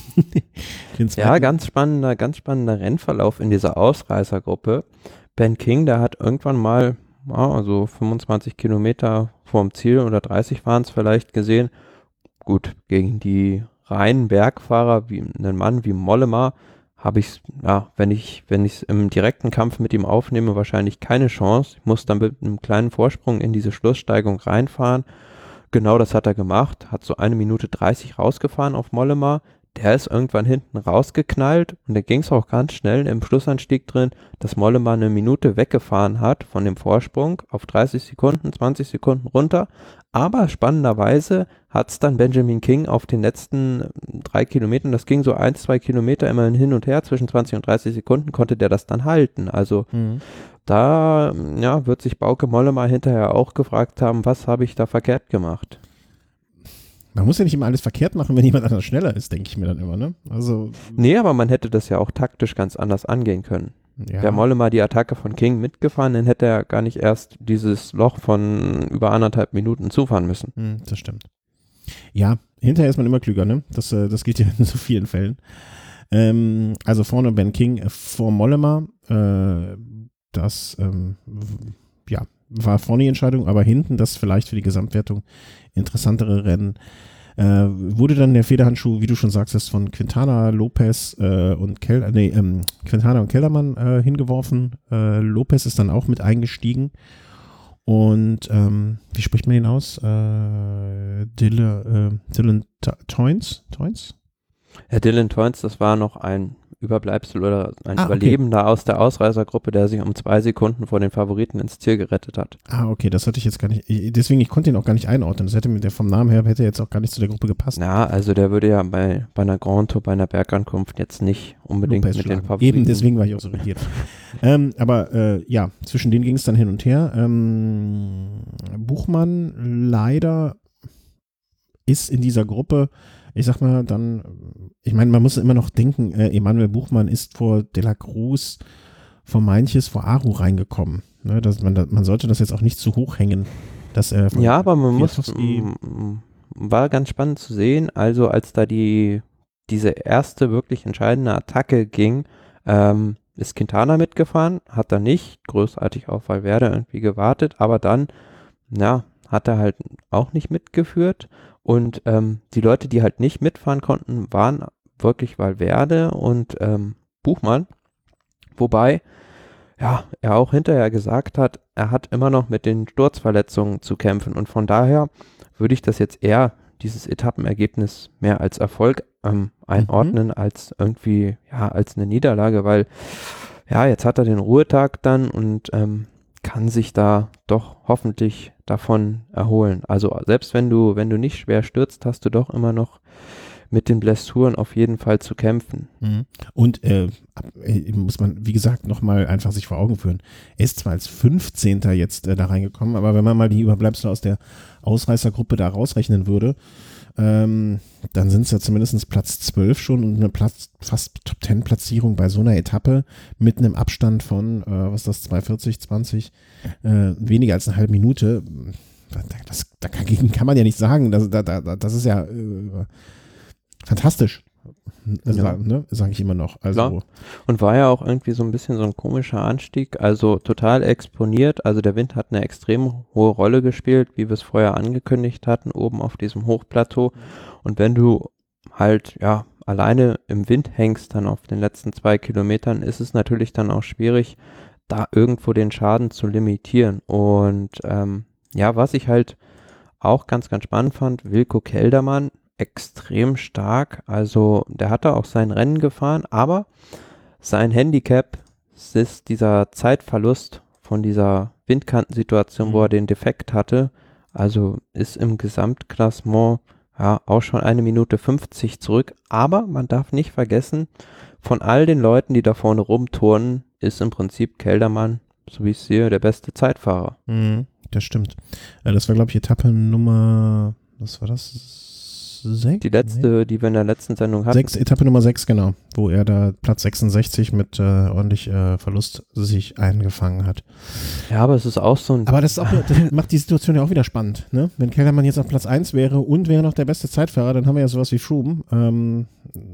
Ja, ganz spannender, ganz spannender Rennverlauf in dieser Ausreißergruppe. Ben King, der hat irgendwann mal, ja, also fünfundzwanzig Kilometer vorm Ziel oder dreißig waren es vielleicht gesehen. Gut, gegen die reinen Bergfahrer, wie einen Mann wie Mollema, habe ich, ja, wenn ich wenn ich es im direkten Kampf mit ihm aufnehme, wahrscheinlich keine Chance. Ich muss dann mit einem kleinen Vorsprung in diese Schlusssteigung reinfahren. Genau das hat er gemacht, hat so eine Minute dreißig rausgefahren auf Mollema. Der ist irgendwann hinten rausgeknallt und da ging es auch ganz schnell im Schlussanstieg drin, dass Mollema eine Minute weggefahren hat von dem Vorsprung auf dreißig Sekunden, zwanzig Sekunden runter. Aber spannenderweise hat es dann Benjamin King auf den letzten drei Kilometern, das ging so ein, zwei Kilometer immerhin hin und her, zwischen zwanzig und dreißig Sekunden konnte der das dann halten. Also mhm. da ja, wird sich Bauke Mollema hinterher auch gefragt haben, was habe ich da verkehrt gemacht? Man muss ja nicht immer alles verkehrt machen, wenn jemand anders schneller ist, denke ich mir dann immer, ne? Also. Nee, aber man hätte das ja auch taktisch ganz anders angehen können. Ja. Wäre Mollema die Attacke von King mitgefahren, dann hätte er gar nicht erst dieses Loch von über anderthalb Minuten zufahren müssen. Hm, das stimmt. Ja, hinterher ist man immer klüger, ne? Das, äh, das geht ja in so vielen Fällen. Ähm, also vorne Ben King äh, vor Mollema. Äh, das, ähm, ja, war vorne die Entscheidung, aber hinten das vielleicht für die Gesamtwertung interessantere Rennen. Äh, wurde dann der Federhandschuh, wie du schon sagst, von Quintana, Lopez äh, und Kel nee, ähm, Quintana und Kellermann äh, hingeworfen. Äh, Lopez ist dann auch mit eingestiegen. Und ähm, wie spricht man ihn aus? Äh, Dylan, äh, Dylan Toynes? Toynes? Herr Dylan Toynes, das war noch ein Überbleibsel oder ein ah, Überlebender okay. aus der Ausreißergruppe, der sich um zwei Sekunden vor den Favoriten ins Ziel gerettet hat. Ah, okay, das hatte ich jetzt gar nicht, ich, deswegen, ich konnte ihn auch gar nicht einordnen. Das hätte mir, der vom Namen her, hätte jetzt auch gar nicht zu der Gruppe gepasst. Ja, also der würde ja bei, bei einer Grand Tour, bei einer Bergankunft jetzt nicht unbedingt Lopez mit schlagen. den Favoriten. Eben, deswegen war ich auch so irritiert. ähm, aber äh, ja, zwischen denen ging es dann hin und her. Ähm, Buchmann leider ist in dieser Gruppe, ich sag mal, dann, ich meine, man muss immer noch denken, äh, Emanuel Buchmann ist vor De La Cruz, vor Manches, vor Aru reingekommen. Ne, dass man, man sollte das jetzt auch nicht zu hoch hängen. Dass er ja, aber man muss, m, war ganz spannend zu sehen, also als da die, diese erste wirklich entscheidende Attacke ging, ähm, ist Quintana mitgefahren, hat er nicht großartig auf Valverde irgendwie gewartet, aber dann, ja, hat er halt auch nicht mitgeführt. Und ähm, die Leute, die halt nicht mitfahren konnten, waren wirklich Valverde und ähm, Buchmann. Wobei, ja, er auch hinterher gesagt hat, er hat immer noch mit den Sturzverletzungen zu kämpfen. Und von daher würde ich das jetzt eher, dieses Etappenergebnis, mehr als Erfolg ähm, einordnen, mhm. als irgendwie, ja, als eine Niederlage, weil, ja, jetzt hat er den Ruhetag dann und ähm, kann sich da doch hoffentlich davon erholen. Also selbst wenn du, wenn du nicht schwer stürzt, hast du doch immer noch mit den Blessuren auf jeden Fall zu kämpfen. Mhm. Und äh, muss man, wie gesagt, nochmal einfach sich vor Augen führen. Er ist zwar als fünfzehnter jetzt äh, da reingekommen, aber wenn man mal die Überbleibsel aus der Ausreißergruppe da rausrechnen würde, ähm, dann sind es ja zumindest Platz zwölf schon und eine Platz, fast Top-zehn-Platzierung bei so einer Etappe mit einem Abstand von, äh, was ist das, zwei vierzig, zwanzig, äh, weniger als eine halbe Minute. Das, dagegen kann man ja nicht sagen. Das, das, das ist ja äh, fantastisch. Ja. Sage ne, sag ich immer noch. Also Klar. Und war ja auch irgendwie so ein bisschen so ein komischer Anstieg, also total exponiert, also der Wind hat eine extrem hohe Rolle gespielt, wie wir es vorher angekündigt hatten, oben auf diesem Hochplateau, und wenn du halt, ja, alleine im Wind hängst dann auf den letzten zwei Kilometern, ist es natürlich dann auch schwierig, da irgendwo den Schaden zu limitieren. Und ähm, ja, was ich halt auch ganz, ganz spannend fand, Wilco Kelderman, extrem stark, also der hatte auch sein Rennen gefahren, aber sein Handicap ist dieser Zeitverlust von dieser Windkantensituation, mhm. wo er den Defekt hatte, also ist im Gesamtklassement ja auch schon eine Minute fünfzig zurück, aber man darf nicht vergessen, von all den Leuten, die da vorne rumturnen, ist im Prinzip Kelderman, so wie ich sehe, der beste Zeitfahrer. Mhm, das stimmt. Das war, glaube ich, Etappe Nummer, was war das? Sechs? Die letzte, nee. die wir in der letzten Sendung hatten. Sechs, Etappe Nummer sechs, genau, wo er da Platz sechsundsechzig mit äh, ordentlich äh, Verlust sich eingefangen hat. Ja, aber es ist auch so ein... Aber das, ist auch, das macht die Situation ja auch wieder spannend, ne? Wenn Kellermann jetzt auf Platz eins wäre und wäre noch der beste Zeitfahrer, dann haben wir ja sowas wie Froome. Ähm,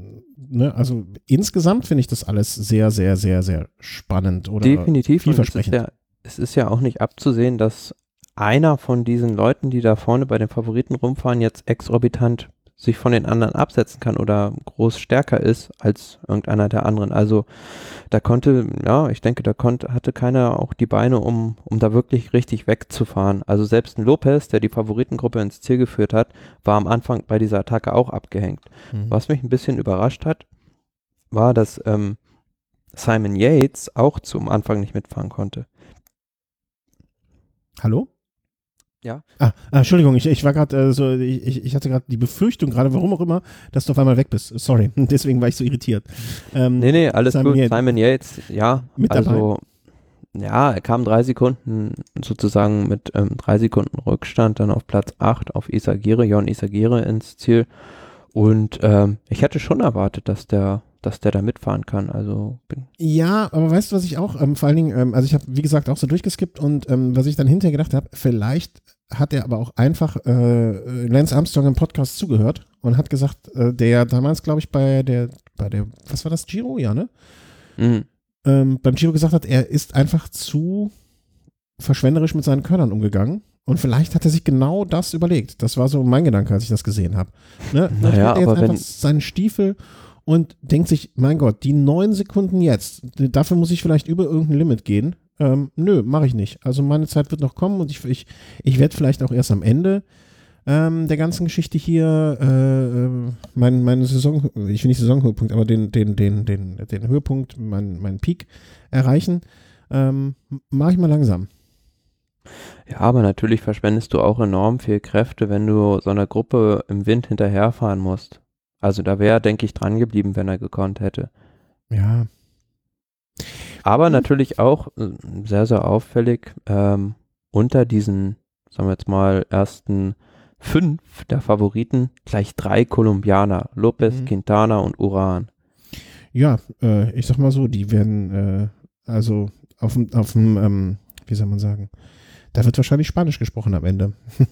ne? Also insgesamt finde ich das alles sehr, sehr, sehr, sehr spannend oder definitiv vielversprechend. Es ist, ja, es ist ja auch nicht abzusehen, dass einer von diesen Leuten, die da vorne bei den Favoriten rumfahren, jetzt exorbitant sich von den anderen absetzen kann oder groß stärker ist als irgendeiner der anderen. Also da konnte, ja, ich denke, da konnte, hatte keiner auch die Beine, um, um da wirklich richtig wegzufahren. Also selbst ein Lopez, der die Favoritengruppe ins Ziel geführt hat, war am Anfang bei dieser Attacke auch abgehängt. Mhm. Was mich ein bisschen überrascht hat, war, dass ähm, Simon Yates auch zum Anfang nicht mitfahren konnte. Hallo? Ja. Ah, ah, Entschuldigung, ich, ich war gerade äh, so, ich, ich hatte gerade die Befürchtung, gerade warum auch immer, dass du auf einmal weg bist. Sorry, deswegen war ich so irritiert. Ähm, nee, nee, alles Simon gut. Yates. Simon Yates, ja, mit also dabei. Ja, er kam drei Sekunden sozusagen mit ähm, drei Sekunden Rückstand dann auf Platz acht auf Izagirre, Jon Izagirre ins Ziel. Und ähm, ich hätte schon erwartet, dass der dass der da mitfahren kann. Also bin ja, aber weißt du, was ich auch, ähm, vor allen Dingen, ähm, also ich habe, wie gesagt, auch so durchgeskippt und ähm, was ich dann hinterher gedacht habe, vielleicht hat er aber auch einfach äh, Lance Armstrong im Podcast zugehört und hat gesagt, äh, der damals, glaube ich, bei der, bei der, was war das, Giro, ja, ne? Mhm. Ähm, beim Giro gesagt hat, er ist einfach zu verschwenderisch mit seinen Körnern umgegangen. Und vielleicht hat er sich genau das überlegt. Das war so mein Gedanke, als ich das gesehen habe. Ne? Naja, hat er jetzt aber einfach wenn seinen Stiefel und denkt sich, mein Gott, die neun Sekunden jetzt, dafür muss ich vielleicht über irgendein Limit gehen. Ähm, nö, mache ich nicht. Also meine Zeit wird noch kommen und ich, ich, ich werde vielleicht auch erst am Ende ähm, der ganzen Geschichte hier äh, mein, meine Saison, ich will nicht Saisonhöhepunkt, aber den, den, den, den, den Höhepunkt, meinen mein Peak erreichen. Ähm, mache ich mal langsam. Ja, aber natürlich verschwendest du auch enorm viel Kräfte, wenn du so einer Gruppe im Wind hinterherfahren musst. Also da wäre er, denke ich, dran geblieben, wenn er gekonnt hätte. Ja. Aber natürlich auch sehr, sehr auffällig, ähm, unter diesen, sagen wir jetzt mal, ersten fünf der Favoriten gleich drei Kolumbianer, Lopez, mhm. Quintana und Uran. Ja, äh, ich sag mal so, die werden, äh, also auf dem, auf dem, ähm, wie soll man sagen, da wird wahrscheinlich Spanisch gesprochen am Ende.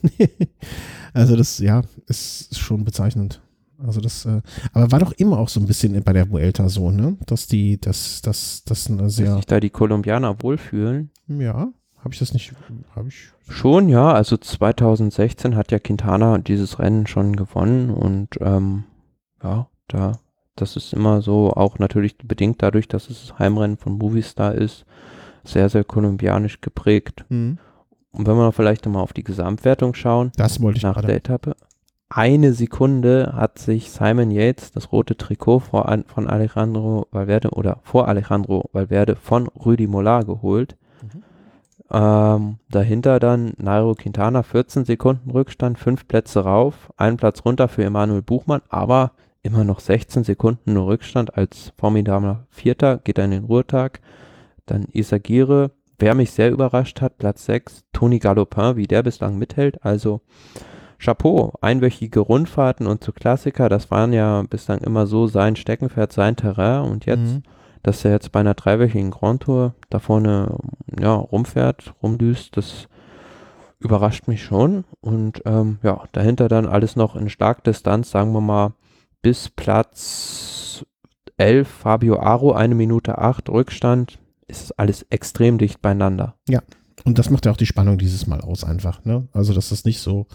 Also das, ja, ist schon bezeichnend. Also das, äh, aber war doch immer auch so ein bisschen bei der Vuelta so, ne? Dass die, dass, dass, dass eine sehr... Dass sich da die Kolumbianer wohlfühlen? Ja, habe ich das nicht, habe ich... Schon, ja, also zweitausendsechzehn hat ja Quintana dieses Rennen schon gewonnen und ähm, ja, da, das ist immer so, auch natürlich bedingt dadurch, dass es das Heimrennen von Movistar ist, sehr, sehr kolumbianisch geprägt. Mhm. Und wenn wir vielleicht nochmal auf die Gesamtwertung schauen, das wollte ich nach gerade. der Etappe, eine Sekunde hat sich Simon Yates das rote Trikot vor, von Alejandro Valverde oder vor Alejandro Valverde von Rudi Mollard geholt. Mhm. Ähm, dahinter dann Nairo Quintana, vierzehn Sekunden Rückstand, fünf Plätze rauf, ein Platz runter für Emanuel Buchmann, aber immer noch sechzehn Sekunden nur Rückstand als formidabler Vierter, geht er in den Ruhetag. Dann Izagirre, wer mich sehr überrascht hat, Platz sechs, Tony Galopin, wie der bislang mithält, also Chapeau, einwöchige Rundfahrten und zu Klassiker, das waren ja bislang immer so sein Steckenpferd, sein Terrain und jetzt, mhm. dass er jetzt bei einer dreiwöchigen Grand Tour da vorne ja, rumfährt, rumdüst, das überrascht mich schon und ähm, ja, dahinter dann alles noch in Starkdistanz, sagen wir mal bis Platz elf, Fabio Aru, eine Minute acht Rückstand, ist alles extrem dicht beieinander. Ja, und das macht ja auch die Spannung dieses Mal aus einfach, ne? Also, dass das nicht so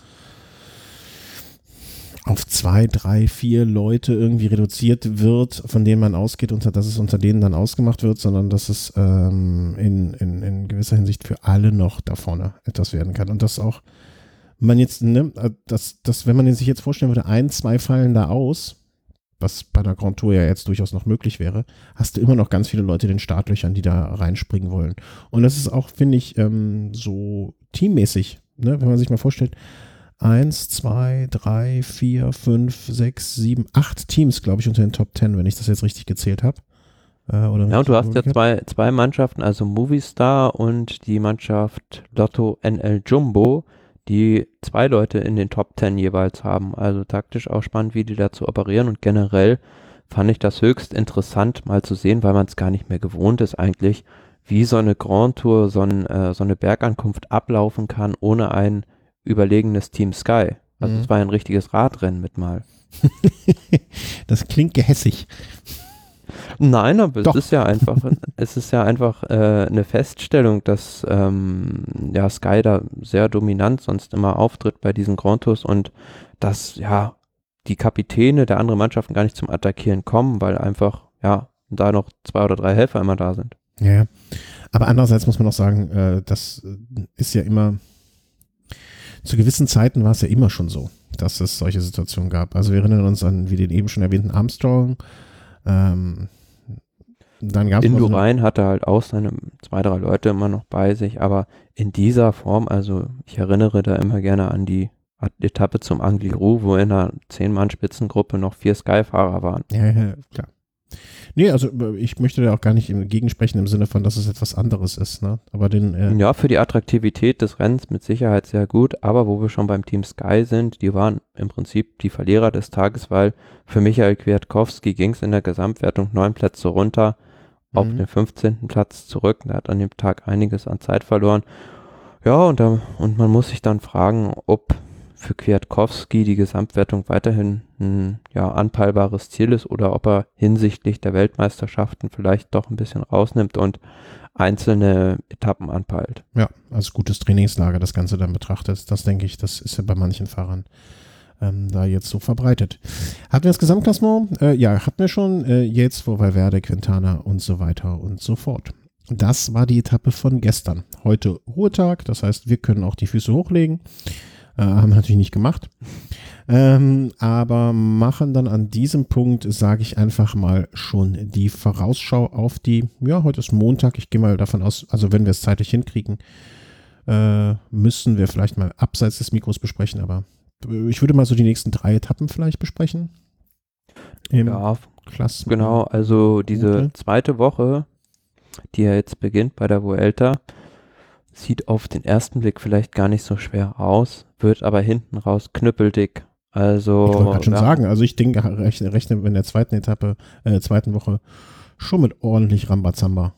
auf zwei, drei, vier Leute irgendwie reduziert wird, von denen man ausgeht, unter, dass es unter denen dann ausgemacht wird, sondern dass es ähm, in, in, in gewisser Hinsicht für alle noch da vorne etwas werden kann. Und dass auch man jetzt, ne, dass, dass wenn man sich jetzt vorstellen würde, ein, zwei fallen da aus, was bei der Grand Tour ja jetzt durchaus noch möglich wäre, hast du immer noch ganz viele Leute in den Startlöchern, die da reinspringen wollen. Und das ist auch, finde ich, ähm, so teammäßig, ne, wenn man sich mal vorstellt, Eins, zwei, drei, vier, fünf, sechs, sieben, acht Teams, glaube ich, unter den Top Ten, wenn ich das jetzt richtig gezählt habe. Äh, oder ja, und du hast ja zwei, zwei Mannschaften, also Movistar und die Mannschaft Lotto N L Jumbo, die zwei Leute in den Top Ten jeweils haben. Also taktisch auch spannend, wie die dazu operieren und generell fand ich das höchst interessant, mal zu sehen, weil man es gar nicht mehr gewohnt ist eigentlich, wie so eine Grand Tour, so, ein, äh, so eine Bergankunft ablaufen kann, ohne ein überlegenes Team Sky. Also es mhm. war ja ein richtiges Radrennen mit mal. Das klingt gehässig. Nein, aber Doch. es ist ja einfach, es ist ja einfach äh, eine Feststellung, dass ähm, ja Sky da sehr dominant sonst immer auftritt bei diesen Grand Tours und dass ja die Kapitäne der anderen Mannschaften gar nicht zum Attackieren kommen, weil einfach ja da noch zwei oder drei Helfer immer da sind. Ja, aber andererseits muss man auch sagen, äh, das ist ja immer zu gewissen Zeiten war es ja immer schon so, dass es solche Situationen gab. Also wir erinnern uns an, wie den eben schon erwähnten Armstrong. Ähm, dann gab es Indurain so hatte halt auch seine zwei, drei Leute immer noch bei sich, aber in dieser Form, also ich erinnere da immer gerne an die Etappe zum Angliru, wo in einer zehn-Mann-Spitzengruppe noch vier Sky-Fahrer waren. Ja, ja, klar. Nee, also ich möchte da auch gar nicht gegensprechen im Sinne von, dass es etwas anderes ist, ne? Aber den äh ja, für die Attraktivität des Rennens mit Sicherheit sehr gut, aber wo wir schon beim Team Sky sind, die waren im Prinzip die Verlierer des Tages, weil für Michael Kwiatkowski ging es in der Gesamtwertung neun Plätze runter auf mhm. den fünfzehnten Platz zurück. Er hat an dem Tag einiges an Zeit verloren. Ja, und, da, und man muss sich dann fragen, ob für Kwiatkowski die Gesamtwertung weiterhin ein ja, anpeilbares Ziel ist oder ob er hinsichtlich der Weltmeisterschaften vielleicht doch ein bisschen rausnimmt und einzelne Etappen anpeilt. Ja, als gutes Trainingslager das Ganze dann betrachtet. Das denke ich, das ist ja bei manchen Fahrern ähm, da jetzt so verbreitet. Hatten wir das Gesamtklassement? Äh, ja, hatten wir schon. Äh, jetzt vor Valverde, Quintana und so weiter und so fort. Das war die Etappe von gestern. Heute Ruhetag, das heißt, wir können auch die Füße hochlegen. Äh, haben wir natürlich nicht gemacht. Ähm, aber machen dann an diesem Punkt, sage ich einfach mal, schon die Vorausschau auf die, ja, heute ist Montag, ich gehe mal davon aus, also wenn wir es zeitlich hinkriegen, äh, müssen wir vielleicht mal abseits des Mikros besprechen, aber ich würde mal so die nächsten drei Etappen vielleicht besprechen. Im ja, Klassen genau, also diese zweite Woche, die ja jetzt beginnt bei der Vuelta, sieht auf den ersten Blick vielleicht gar nicht so schwer aus, wird aber hinten raus knüppeldick. Also, ich wollte gerade schon ja. sagen, also ich denke, rechne, rechne in der zweiten Etappe, äh, zweiten Woche schon mit ordentlich Rambazamba.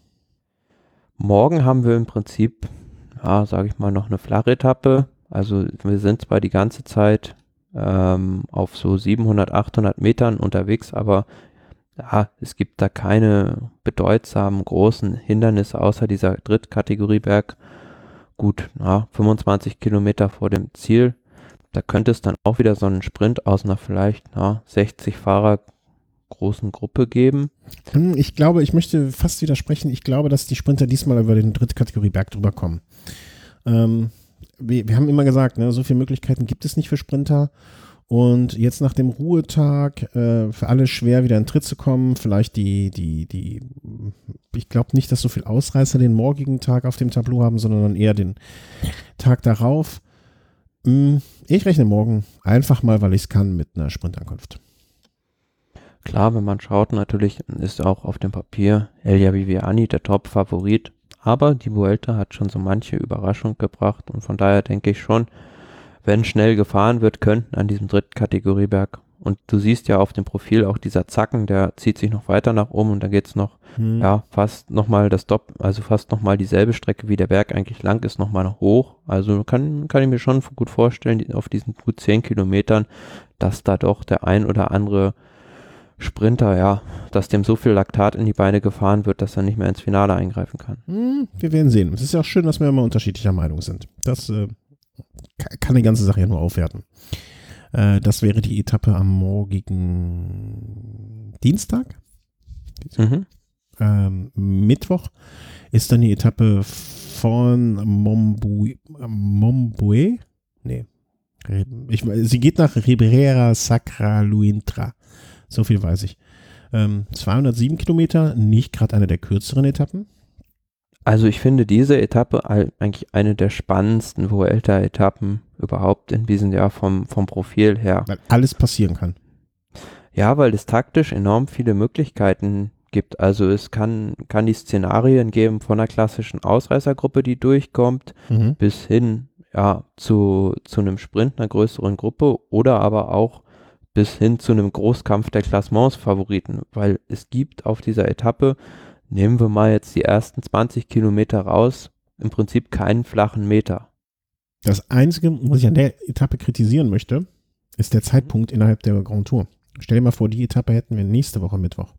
Morgen haben wir im Prinzip, ja, sage ich mal, noch eine Flachetappe. Also wir sind zwar die ganze Zeit ähm, auf so siebenhundert, achthundert Metern unterwegs, aber ja, es gibt da keine bedeutsamen großen Hindernisse außer dieser Drittkategorieberg. Gut, ja, fünfundzwanzig Kilometer vor dem Ziel. Da könnte es dann auch wieder so einen Sprint aus einer vielleicht na, sechzig Fahrer großen Gruppe geben. Ich glaube, ich möchte fast widersprechen. Ich glaube, dass die Sprinter diesmal über den Drittkategorieberg drüber kommen. Ähm, wir, wir haben immer gesagt, ne, so viele Möglichkeiten gibt es nicht für Sprinter. Und jetzt nach dem Ruhetag äh, für alle schwer wieder in den Tritt zu kommen, vielleicht die, die, die, ich glaube nicht, dass so viel Ausreißer den morgigen Tag auf dem Tableau haben, sondern eher den Tag darauf. Ich rechne morgen einfach mal, weil ich es kann, mit einer Sprintankunft. Klar, wenn man schaut, natürlich ist auch auf dem Papier Elia Viviani der Top-Favorit, aber die Vuelta hat schon so manche Überraschung gebracht und von daher denke ich schon, wenn schnell gefahren wird, könnten an diesem dritten Kategorieberg, und du siehst ja auf dem Profil auch dieser Zacken, der zieht sich noch weiter nach oben und da geht es noch, hm. ja, fast nochmal das Dopp, also fast nochmal dieselbe Strecke, wie der Berg eigentlich lang ist, nochmal noch hoch. Also kann, kann ich mir schon gut vorstellen, auf diesen gut zehn Kilometern, dass da doch der ein oder andere Sprinter, ja, dass dem so viel Laktat in die Beine gefahren wird, dass er nicht mehr ins Finale eingreifen kann. Hm, wir werden sehen. Es ist ja auch schön, dass wir immer unterschiedlicher Meinung sind. Das äh, kann die ganze Sache ja nur aufwerten. Äh, das wäre die Etappe am morgigen Dienstag. Mhm. Ähm, Mittwoch ist dann die Etappe von Mombue. Mombue? Nee. Ich, sie geht nach Ribera Sacra Luintra. So viel weiß ich. Ähm, zweihundertsieben Kilometer, nicht gerade eine der kürzeren Etappen. Also ich finde diese Etappe eigentlich eine der spannendsten Vuelta-Etappen überhaupt in diesem Jahr vom, vom Profil her. Weil alles passieren kann. Ja, weil es taktisch enorm viele Möglichkeiten gibt. Also es kann, kann die Szenarien geben von einer klassischen Ausreißergruppe, die durchkommt, mhm. bis hin ja, zu, zu einem Sprint einer größeren Gruppe oder aber auch bis hin zu einem Großkampf der Klassements-Favoriten, weil es gibt auf dieser Etappe, nehmen wir mal jetzt die ersten zwanzig Kilometer raus, im Prinzip keinen flachen Meter. Das Einzige, was ich an der Etappe kritisieren möchte, ist der Zeitpunkt innerhalb der Grand Tour. Stell dir mal vor, die Etappe hätten wir nächste Woche Mittwoch.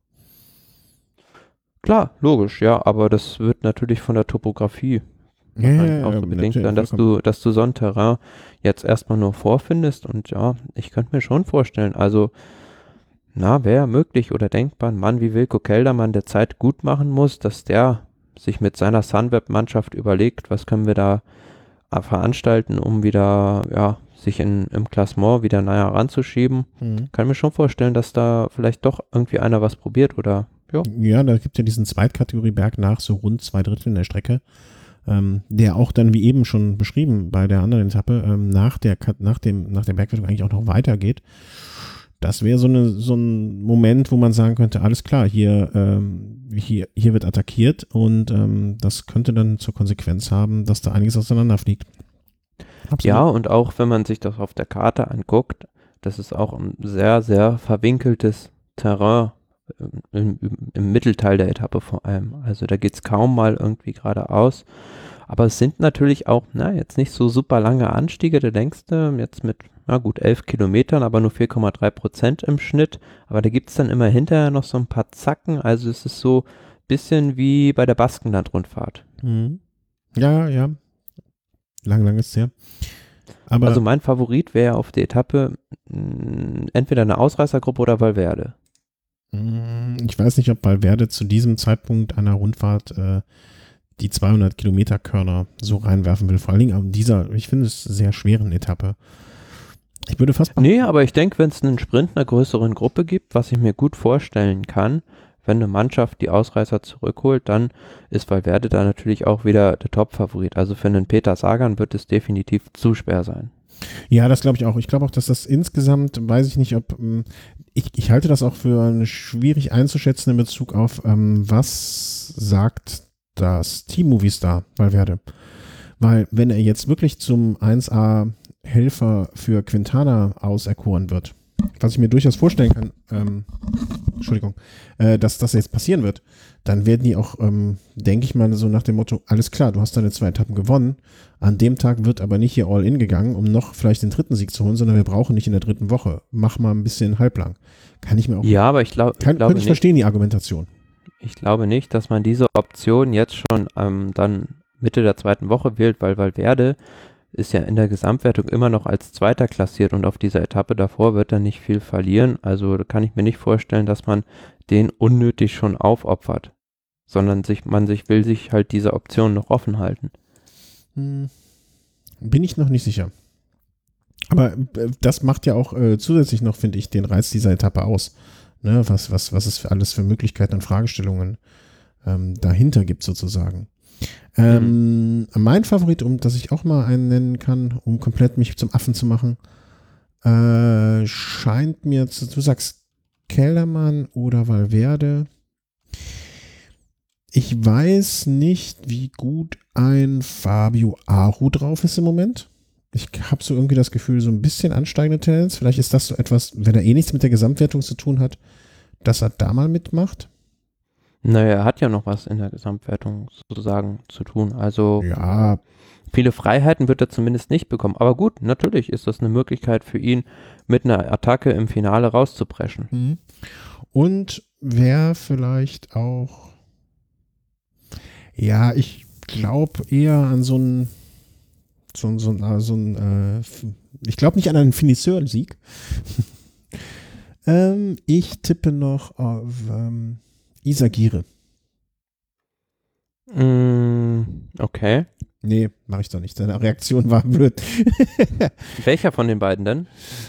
Klar, logisch, ja, aber das wird natürlich von der Topografie ja, ja, auch so ja, bedingt sein, dass du, dass du so ein Terrain jetzt erstmal nur vorfindest und ja, ich könnte mir schon vorstellen, also na, wäre möglich oder denkbar, ein Mann wie Wilco Kelderman, der Zeit gut machen muss, dass der sich mit seiner Sunweb-Mannschaft überlegt, was können wir da veranstalten, um wieder, ja, sich in, im Klassement wieder näher ranzuschieben. Mhm. Kann mir schon vorstellen, dass da vielleicht doch irgendwie einer was probiert oder, ja. Ja, da gibt es ja diesen Zweitkategorie-Berg nach so rund zwei Drittel der Strecke, ähm, der auch dann, wie eben schon beschrieben, bei der anderen Etappe, ähm, nach der, nach dem, nach der Bergwertung eigentlich auch noch weitergeht. Das wäre so, eine, so ein Moment, wo man sagen könnte, alles klar, hier, ähm, hier, hier wird attackiert und ähm, das könnte dann zur Konsequenz haben, dass da einiges auseinanderfliegt. Absolut. Ja, und auch wenn man sich das auf der Karte anguckt, das ist auch ein sehr, sehr verwinkeltes Terrain im, im, im Mittelteil der Etappe vor allem. Also da geht es kaum mal irgendwie geradeaus. Aber es sind natürlich auch, na, jetzt nicht so super lange Anstiege, da denkst du, jetzt mit, na gut, elf Kilometern, aber nur vier Komma drei Prozent im Schnitt. Aber da gibt es dann immer hinterher noch so ein paar Zacken, also es ist so ein bisschen wie bei der Baskenland-Rundfahrt. Mhm. Ja, ja. Lang, lang ist es her. Aber also mein Favorit wäre auf der Etappe mh, entweder eine Ausreißergruppe oder Valverde. Ich weiß nicht, ob Valverde zu diesem Zeitpunkt einer Rundfahrt äh, die zweihundert Kilometer Körner so reinwerfen will. Vor allen Dingen an dieser, ich finde es, sehr schweren Etappe. Ich würde fast... Nee, aber ich denke, wenn es einen Sprint einer größeren Gruppe gibt, was ich mir gut vorstellen kann, wenn eine Mannschaft die Ausreißer zurückholt, dann ist Valverde da natürlich auch wieder der Top-Favorit. Also für einen Peter Sagan wird es definitiv zu schwer sein. Ja, das glaube ich auch. Ich glaube auch, dass das insgesamt, weiß ich nicht, ob, ich, ich halte das auch für schwierig einzuschätzen in Bezug auf, ähm, was sagt das Team Movistar Valverde. Weil wenn er jetzt wirklich zum eins A Helfer für Quintana auserkoren wird, was ich mir durchaus vorstellen kann, ähm, Entschuldigung, äh, dass das jetzt passieren wird, dann werden die auch, ähm, denke ich mal, so nach dem Motto, alles klar, du hast deine zwei Etappen gewonnen, an dem Tag wird aber nicht hier all in gegangen, um noch vielleicht den dritten Sieg zu holen, sondern wir brauchen nicht in der dritten Woche. Mach mal ein bisschen halblang. Kann ich mir auch... Ja, aber ich, glaub, kann, ich glaube Könnte ich verstehen, die Argumentation. Ich glaube nicht, dass man diese Option jetzt schon ähm, dann Mitte der zweiten Woche wählt, weil Valverde ist ja in der Gesamtwertung immer noch als Zweiter klassiert und auf dieser Etappe davor wird er nicht viel verlieren. Also da kann ich mir nicht vorstellen, dass man den unnötig schon aufopfert, sondern sich, man sich will sich halt diese Option noch offen halten. Hm. Bin ich noch nicht sicher. Aber äh, das macht ja auch äh, zusätzlich noch, finde ich, den Reiz dieser Etappe aus. Ne, was, was, was es für alles für Möglichkeiten und Fragestellungen ähm, dahinter gibt sozusagen. Ähm, mhm. Mein Favorit, um das ich auch mal einen nennen kann, um komplett mich zum Affen zu machen, äh, scheint mir, zu, du sagst Kellermann oder Valverde. Ich weiß nicht, wie gut ein Fabio Aru drauf ist im Moment. Ich habe so irgendwie das Gefühl, so ein bisschen ansteigende Tendenz. Vielleicht ist das so etwas, wenn er eh nichts mit der Gesamtwertung zu tun hat, dass er da mal mitmacht. Naja, er hat ja noch was in der Gesamtwertung sozusagen zu tun. Also Ja, viele Freiheiten wird er zumindest nicht bekommen. Aber gut, natürlich ist das eine Möglichkeit für ihn, mit einer Attacke im Finale rauszupreschen. mhm. Und wer vielleicht auch, ja, ich glaube eher an so einen, so, so, so, so ein, äh, ich glaube nicht an einen Finisseur-Sieg. ähm, ich tippe noch auf ähm, Izagirre. Mm, okay. Nee, mache ich doch nicht. Deine Reaktion war blöd. Welcher von den beiden denn?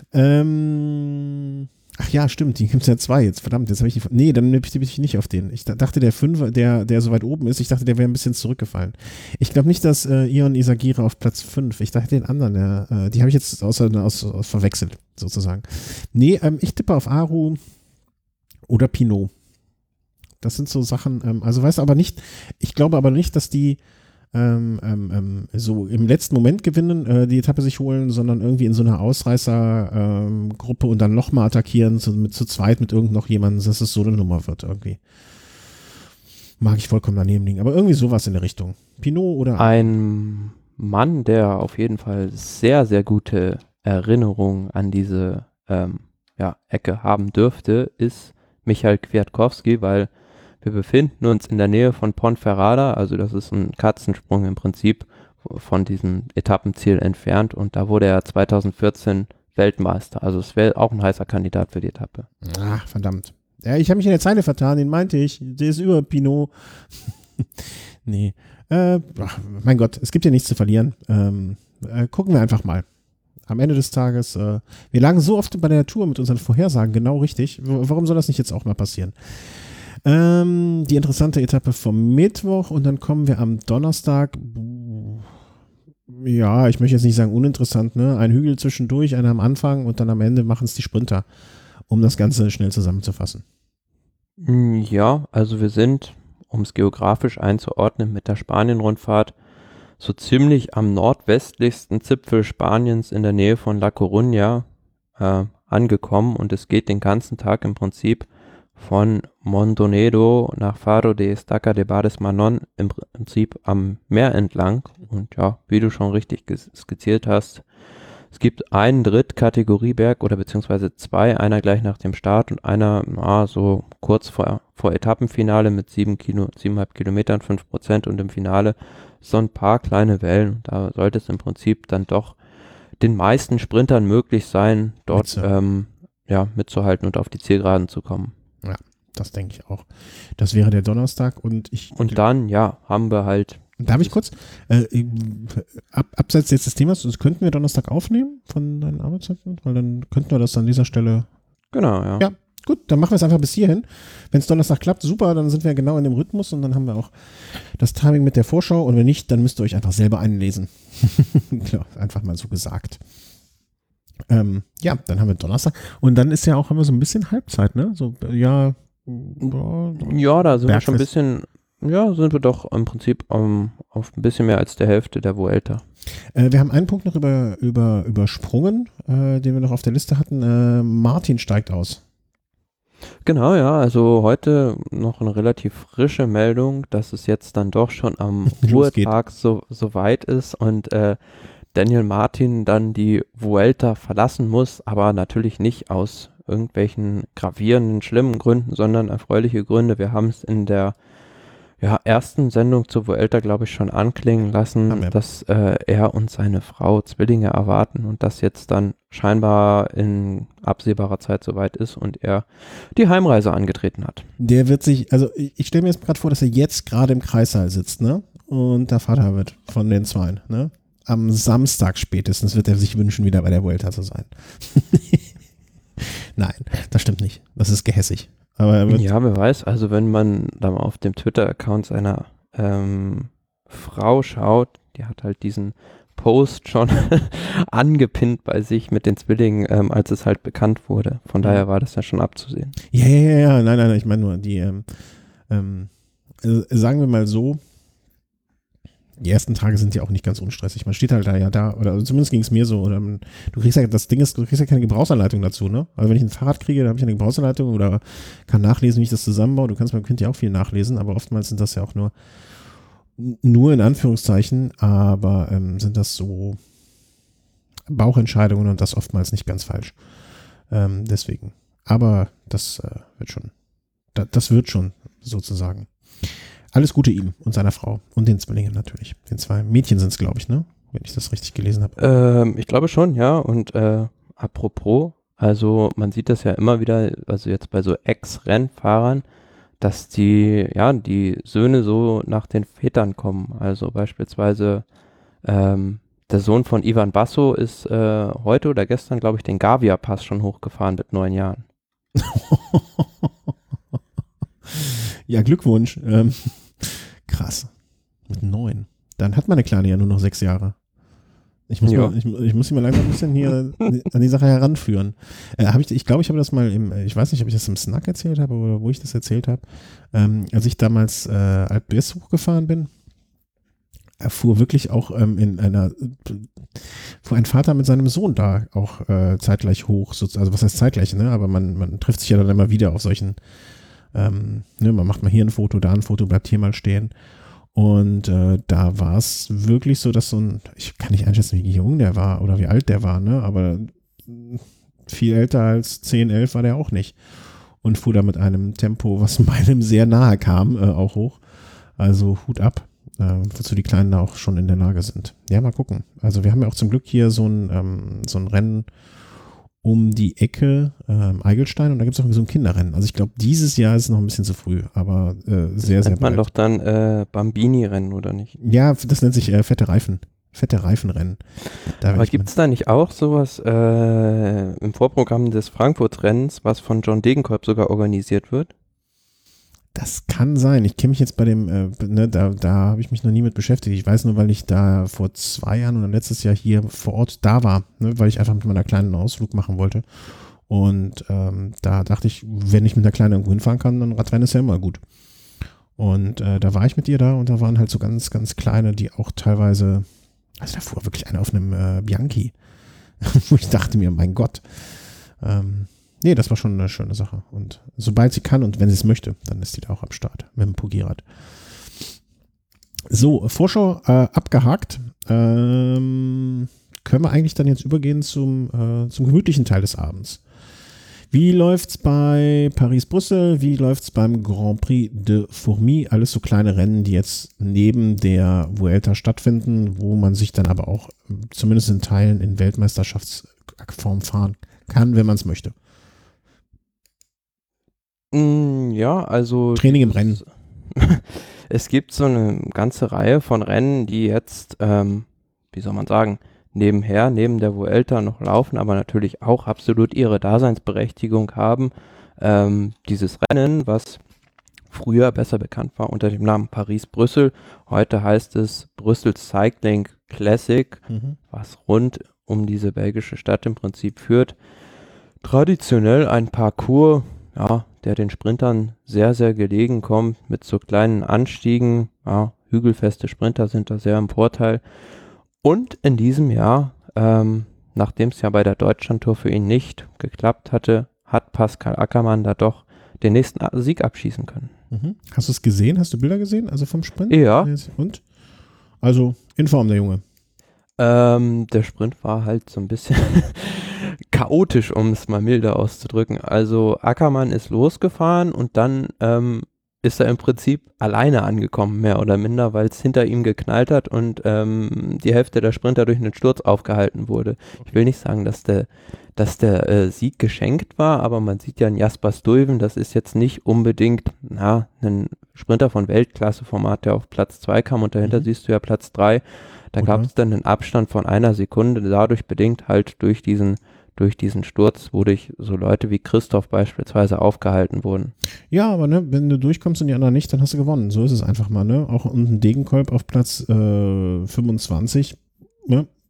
ähm, ach ja, stimmt, die gibt es ja zwei jetzt. Verdammt, jetzt habe ich die. Nee, dann tippe ich nicht auf den. Ich dachte, der Fünfer, der, der so weit oben ist, ich dachte, der wäre ein bisschen zurückgefallen. Ich glaube nicht, dass äh, Ion Izagirre auf Platz fünf, ich dachte den anderen, der, äh, die habe ich jetzt außer, aus, aus verwechselt, sozusagen. Nee, ähm, ich tippe auf Aru oder Pinot. Das sind so Sachen, ähm, also weißt du aber nicht, ich glaube aber nicht, dass die ähm, ähm, ähm, so im letzten Moment gewinnen, äh, die Etappe sich holen, sondern irgendwie in so einer Ausreißergruppe ähm, und dann nochmal attackieren, zu, mit, zu zweit mit irgend noch jemandem, dass es so eine Nummer wird irgendwie. Mag ich vollkommen daneben liegen, aber irgendwie sowas in der Richtung. Pinot oder? Ein Mann, der auf jeden Fall sehr, sehr gute Erinnerungen an diese ähm, ja, Ecke haben dürfte, ist Michael Kwiatkowski, weil wir befinden uns in der Nähe von Ponferrada, also das ist ein Katzensprung im Prinzip von diesem Etappenziel entfernt und da wurde er zweitausendvierzehn Weltmeister. Also es wäre auch ein heißer Kandidat für die Etappe. Ach, verdammt. Ja, ich habe mich in der Zeile vertan, den meinte ich. Der ist über Pinot. nee. Äh, ach, mein Gott, es gibt ja nichts zu verlieren. Ähm, äh, gucken wir einfach mal. Am Ende des Tages, äh, wir lagen so oft bei der Tour mit unseren Vorhersagen genau richtig. W- warum soll das nicht jetzt auch mal passieren? Ähm, die interessante Etappe vom Mittwoch und dann kommen wir am Donnerstag. Ja, ich möchte jetzt nicht sagen uninteressant, ne? Ein Hügel zwischendurch, einer am Anfang und dann am Ende machen es die Sprinter, um das Ganze schnell zusammenzufassen. Ja, also wir sind, um es geografisch einzuordnen, mit der Spanien-Rundfahrt so ziemlich am nordwestlichsten Zipfel Spaniens in der Nähe von La Coruña äh, angekommen und es geht den ganzen Tag im Prinzip von Mondonedo nach Faro de Estaca de Bares Manon im Prinzip am Meer entlang und ja, wie du schon richtig skizziert hast, es gibt einen Drittkategorieberg oder beziehungsweise zwei, einer gleich nach dem Start und einer na, so kurz vor, vor Etappenfinale mit sieben Kilo, siebeneinhalb Kilometern, fünf Prozent und im Finale so ein paar kleine Wellen. Da sollte es im Prinzip dann doch den meisten Sprintern möglich sein, dort ähm, ja, mitzuhalten und auf die Zielgeraden zu kommen. Ja, das denke ich auch. Das wäre der Donnerstag und ich... Und dann, ja, haben wir halt... Darf ich kurz, äh, ab, abseits jetzt des Themas, das könnten wir Donnerstag aufnehmen von deinen Arbeitszeiten? Weil dann könnten wir das an dieser Stelle... Genau, ja. Ja, gut, dann machen wir es einfach bis hierhin. Wenn es Donnerstag klappt, super, dann sind wir genau in dem Rhythmus und dann haben wir auch das Timing mit der Vorschau und wenn nicht, dann müsst ihr euch einfach selber einlesen. Klar, einfach mal so gesagt. Ähm, ja, dann haben wir Donnerstag und dann ist ja auch, haben wir so ein bisschen Halbzeit, ne? So, ja... Ja, da sind wir schon ein Bergfest. bisschen... Ja, sind wir doch im Prinzip um, auf ein bisschen mehr als der Hälfte der Vuelta. Äh, wir haben einen Punkt noch über, über, übersprungen, äh, den wir noch auf der Liste hatten. Äh, Martin steigt aus. Genau, ja, also heute noch eine relativ frische Meldung, dass es jetzt dann doch schon am Ruhetag so, so weit ist und äh, Daniel Martin dann die Vuelta verlassen muss, aber natürlich nicht aus irgendwelchen gravierenden, schlimmen Gründen, sondern erfreuliche Gründe. Wir haben es in der ja, ersten Sendung zur Vuelta, glaube ich, schon anklingen lassen, dass äh, er und seine Frau Zwillinge erwarten und das jetzt dann scheinbar in absehbarer Zeit soweit ist und er die Heimreise angetreten hat. Der wird sich, also ich, ich stelle mir jetzt gerade vor, dass er jetzt gerade im Kreissaal sitzt, ne? Und der Vater wird von den Zweien, ne? Am Samstag spätestens wird er sich wünschen, wieder bei der Vuelta zu sein. Nein, das stimmt nicht. Das ist gehässig. Aber er wird ja, wer weiß, also wenn man da mal auf dem Twitter-Account seiner ähm, Frau schaut, die hat halt diesen Post schon angepinnt bei sich mit den Zwillingen, ähm, als es halt bekannt wurde. Von daher war das ja schon abzusehen. Ja, ja, ja, ja. Nein, nein, nein, ich meine nur, die, ähm, ähm, äh, sagen wir mal so, die ersten Tage sind ja auch nicht ganz unstressig. Man steht halt da ja da, oder also zumindest ging es mir so. Oder man, du kriegst ja, das Ding ist, du kriegst ja keine Gebrauchsanleitung dazu, ne? Also wenn ich ein Fahrrad kriege, dann habe ich eine Gebrauchsanleitung oder kann nachlesen, wie ich das zusammenbaue. Du kannst beim Kind ja auch viel nachlesen, aber oftmals sind das ja auch nur, nur in Anführungszeichen, aber ähm, sind das so Bauchentscheidungen und das oftmals nicht ganz falsch. Ähm, deswegen. Aber das äh, wird schon, da, das wird schon sozusagen. Alles Gute ihm und seiner Frau und den Zwillingen natürlich. Den zwei Mädchen sind es, glaube ich, ne? Wenn ich das richtig gelesen habe. Ähm, ich glaube schon, ja. Und äh, apropos, also man sieht das ja immer wieder, also jetzt bei so Ex-Rennfahrern, dass die, ja, die Söhne so nach den Vätern kommen. Also beispielsweise ähm, der Sohn von Ivan Basso ist äh, heute oder gestern, glaube ich, den Gavia-Pass schon hochgefahren mit neun Jahren. Ja, Glückwunsch. Ähm, krass. Mit neun. Dann hat meine Kleine ja nur noch sechs Jahre. Ich muss, Ja. mal, ich, ich muss sie mal langsam ein bisschen hier an die Sache heranführen. Äh, hab ich ich glaube, ich habe das mal im, ich weiß nicht, ob ich das im Snack erzählt habe oder wo ich das erzählt habe. Ähm, als ich damals äh, Alp d'Huez hochgefahren bin, fuhr wirklich auch ähm, in einer, fuhr ein Vater mit seinem Sohn da auch äh, zeitgleich hoch. So, also was heißt zeitgleich, ne? Aber man, man trifft sich ja dann immer wieder auf solchen, ähm, ne? Man macht mal hier ein Foto, da ein Foto, bleibt hier mal stehen. Und äh, da war es wirklich so, dass so ein, ich kann nicht einschätzen, wie jung der war oder wie alt der war, ne? Aber viel älter als zehn, elf war der auch nicht. Und fuhr da mit einem Tempo, was meinem sehr nahe kam, äh, auch hoch. Also Hut ab, äh, wozu die Kleinen da auch schon in der Lage sind. Ja, mal gucken. Also wir haben ja auch zum Glück hier so ein, ähm, so ein Rennen um die Ecke ähm, Eigelstein und da gibt es auch so ein Kinderrennen. Also ich glaube, dieses Jahr ist es noch ein bisschen zu früh, aber äh, sehr, sehr Nennt man bald. doch dann äh, Bambini-Rennen, oder nicht? Ja, das nennt sich äh, fette Reifen. Fette Reifenrennen. Da Aber gibt es da nicht auch sowas äh, im Vorprogramm des Frankfurt-Rennens, was von John Degenkolb sogar organisiert wird? Das kann sein. Ich kenne mich jetzt bei dem, äh, ne, da, da habe ich mich noch nie mit beschäftigt. Ich weiß nur, weil ich da vor zwei Jahren oder letztes Jahr hier vor Ort da war, ne, weil ich einfach mit meiner Kleinen einen Ausflug machen wollte. Und ähm, da dachte ich, wenn ich mit der Kleinen irgendwo hinfahren kann, dann Radrennen ist ja immer gut. Und äh, da war ich mit ihr da und da waren halt so ganz, ganz kleine, die auch teilweise, also da fuhr wirklich einer auf einem äh, Bianchi, wo ich dachte mir, mein Gott, ähm, nee, das war schon eine schöne Sache. Und sobald sie kann und wenn sie es möchte, dann ist sie da auch am Start mit dem Pugirad. So, Vorschau äh, abgehakt. Ähm, können wir eigentlich dann jetzt übergehen zum, äh, zum gemütlichen Teil des Abends. Wie läuft's bei Paris-Brüssel? Wie läuft's beim Grand Prix de Fourmies? Alles so kleine Rennen, die jetzt neben der Vuelta stattfinden, wo man sich dann aber auch zumindest in Teilen in Weltmeisterschaftsform fahren kann, wenn man es möchte. Ja, also Training im Rennen. Es gibt so eine ganze Reihe von Rennen, die jetzt, ähm, wie soll man sagen, nebenher, neben der Vuelta noch laufen, aber natürlich auch absolut ihre Daseinsberechtigung haben. Ähm, dieses Rennen, was früher besser bekannt war unter dem Namen Paris-Brüssel, heute heißt es Brüssel Cycling Classic, Mhm. was rund um diese belgische Stadt im Prinzip führt. Traditionell ein Parcours, ja, der den Sprintern sehr, sehr gelegen kommt, mit so kleinen Anstiegen. Ja, hügelfeste Sprinter sind da sehr im Vorteil. Und in diesem Jahr, ähm, nachdem es ja bei der Deutschlandtour für ihn nicht geklappt hatte, hat Pascal Ackermann da doch den nächsten Sieg abschießen können. Mhm. Hast du es gesehen? Hast du Bilder gesehen? Also vom Sprint? Ja. Und? Also in Form, der Junge. Ähm, der Sprint war halt so ein bisschen chaotisch, um es mal milder auszudrücken. Also Ackermann ist losgefahren und dann ähm, ist er im Prinzip alleine angekommen, mehr oder minder, weil es hinter ihm geknallt hat und ähm, die Hälfte der Sprinter durch einen Sturz aufgehalten wurde. Ich will nicht sagen, dass der, dass der äh, Sieg geschenkt war, aber man sieht ja in Jasper Stuyven, das ist jetzt nicht unbedingt na, ein Sprinter von Weltklasse-Format, der auf Platz zwei kam und dahinter Mhm. siehst du ja Platz drei. Da Gut, gab ja. es dann einen Abstand von einer Sekunde, dadurch bedingt halt durch diesen, durch diesen Sturz, wodurch so Leute wie Christoph beispielsweise aufgehalten wurden. Ja, aber ne, wenn du durchkommst und die anderen nicht, dann hast du gewonnen. So ist es einfach mal, ne? Auch unten Degenkolb auf Platz äh, fünfundzwanzig. Ne?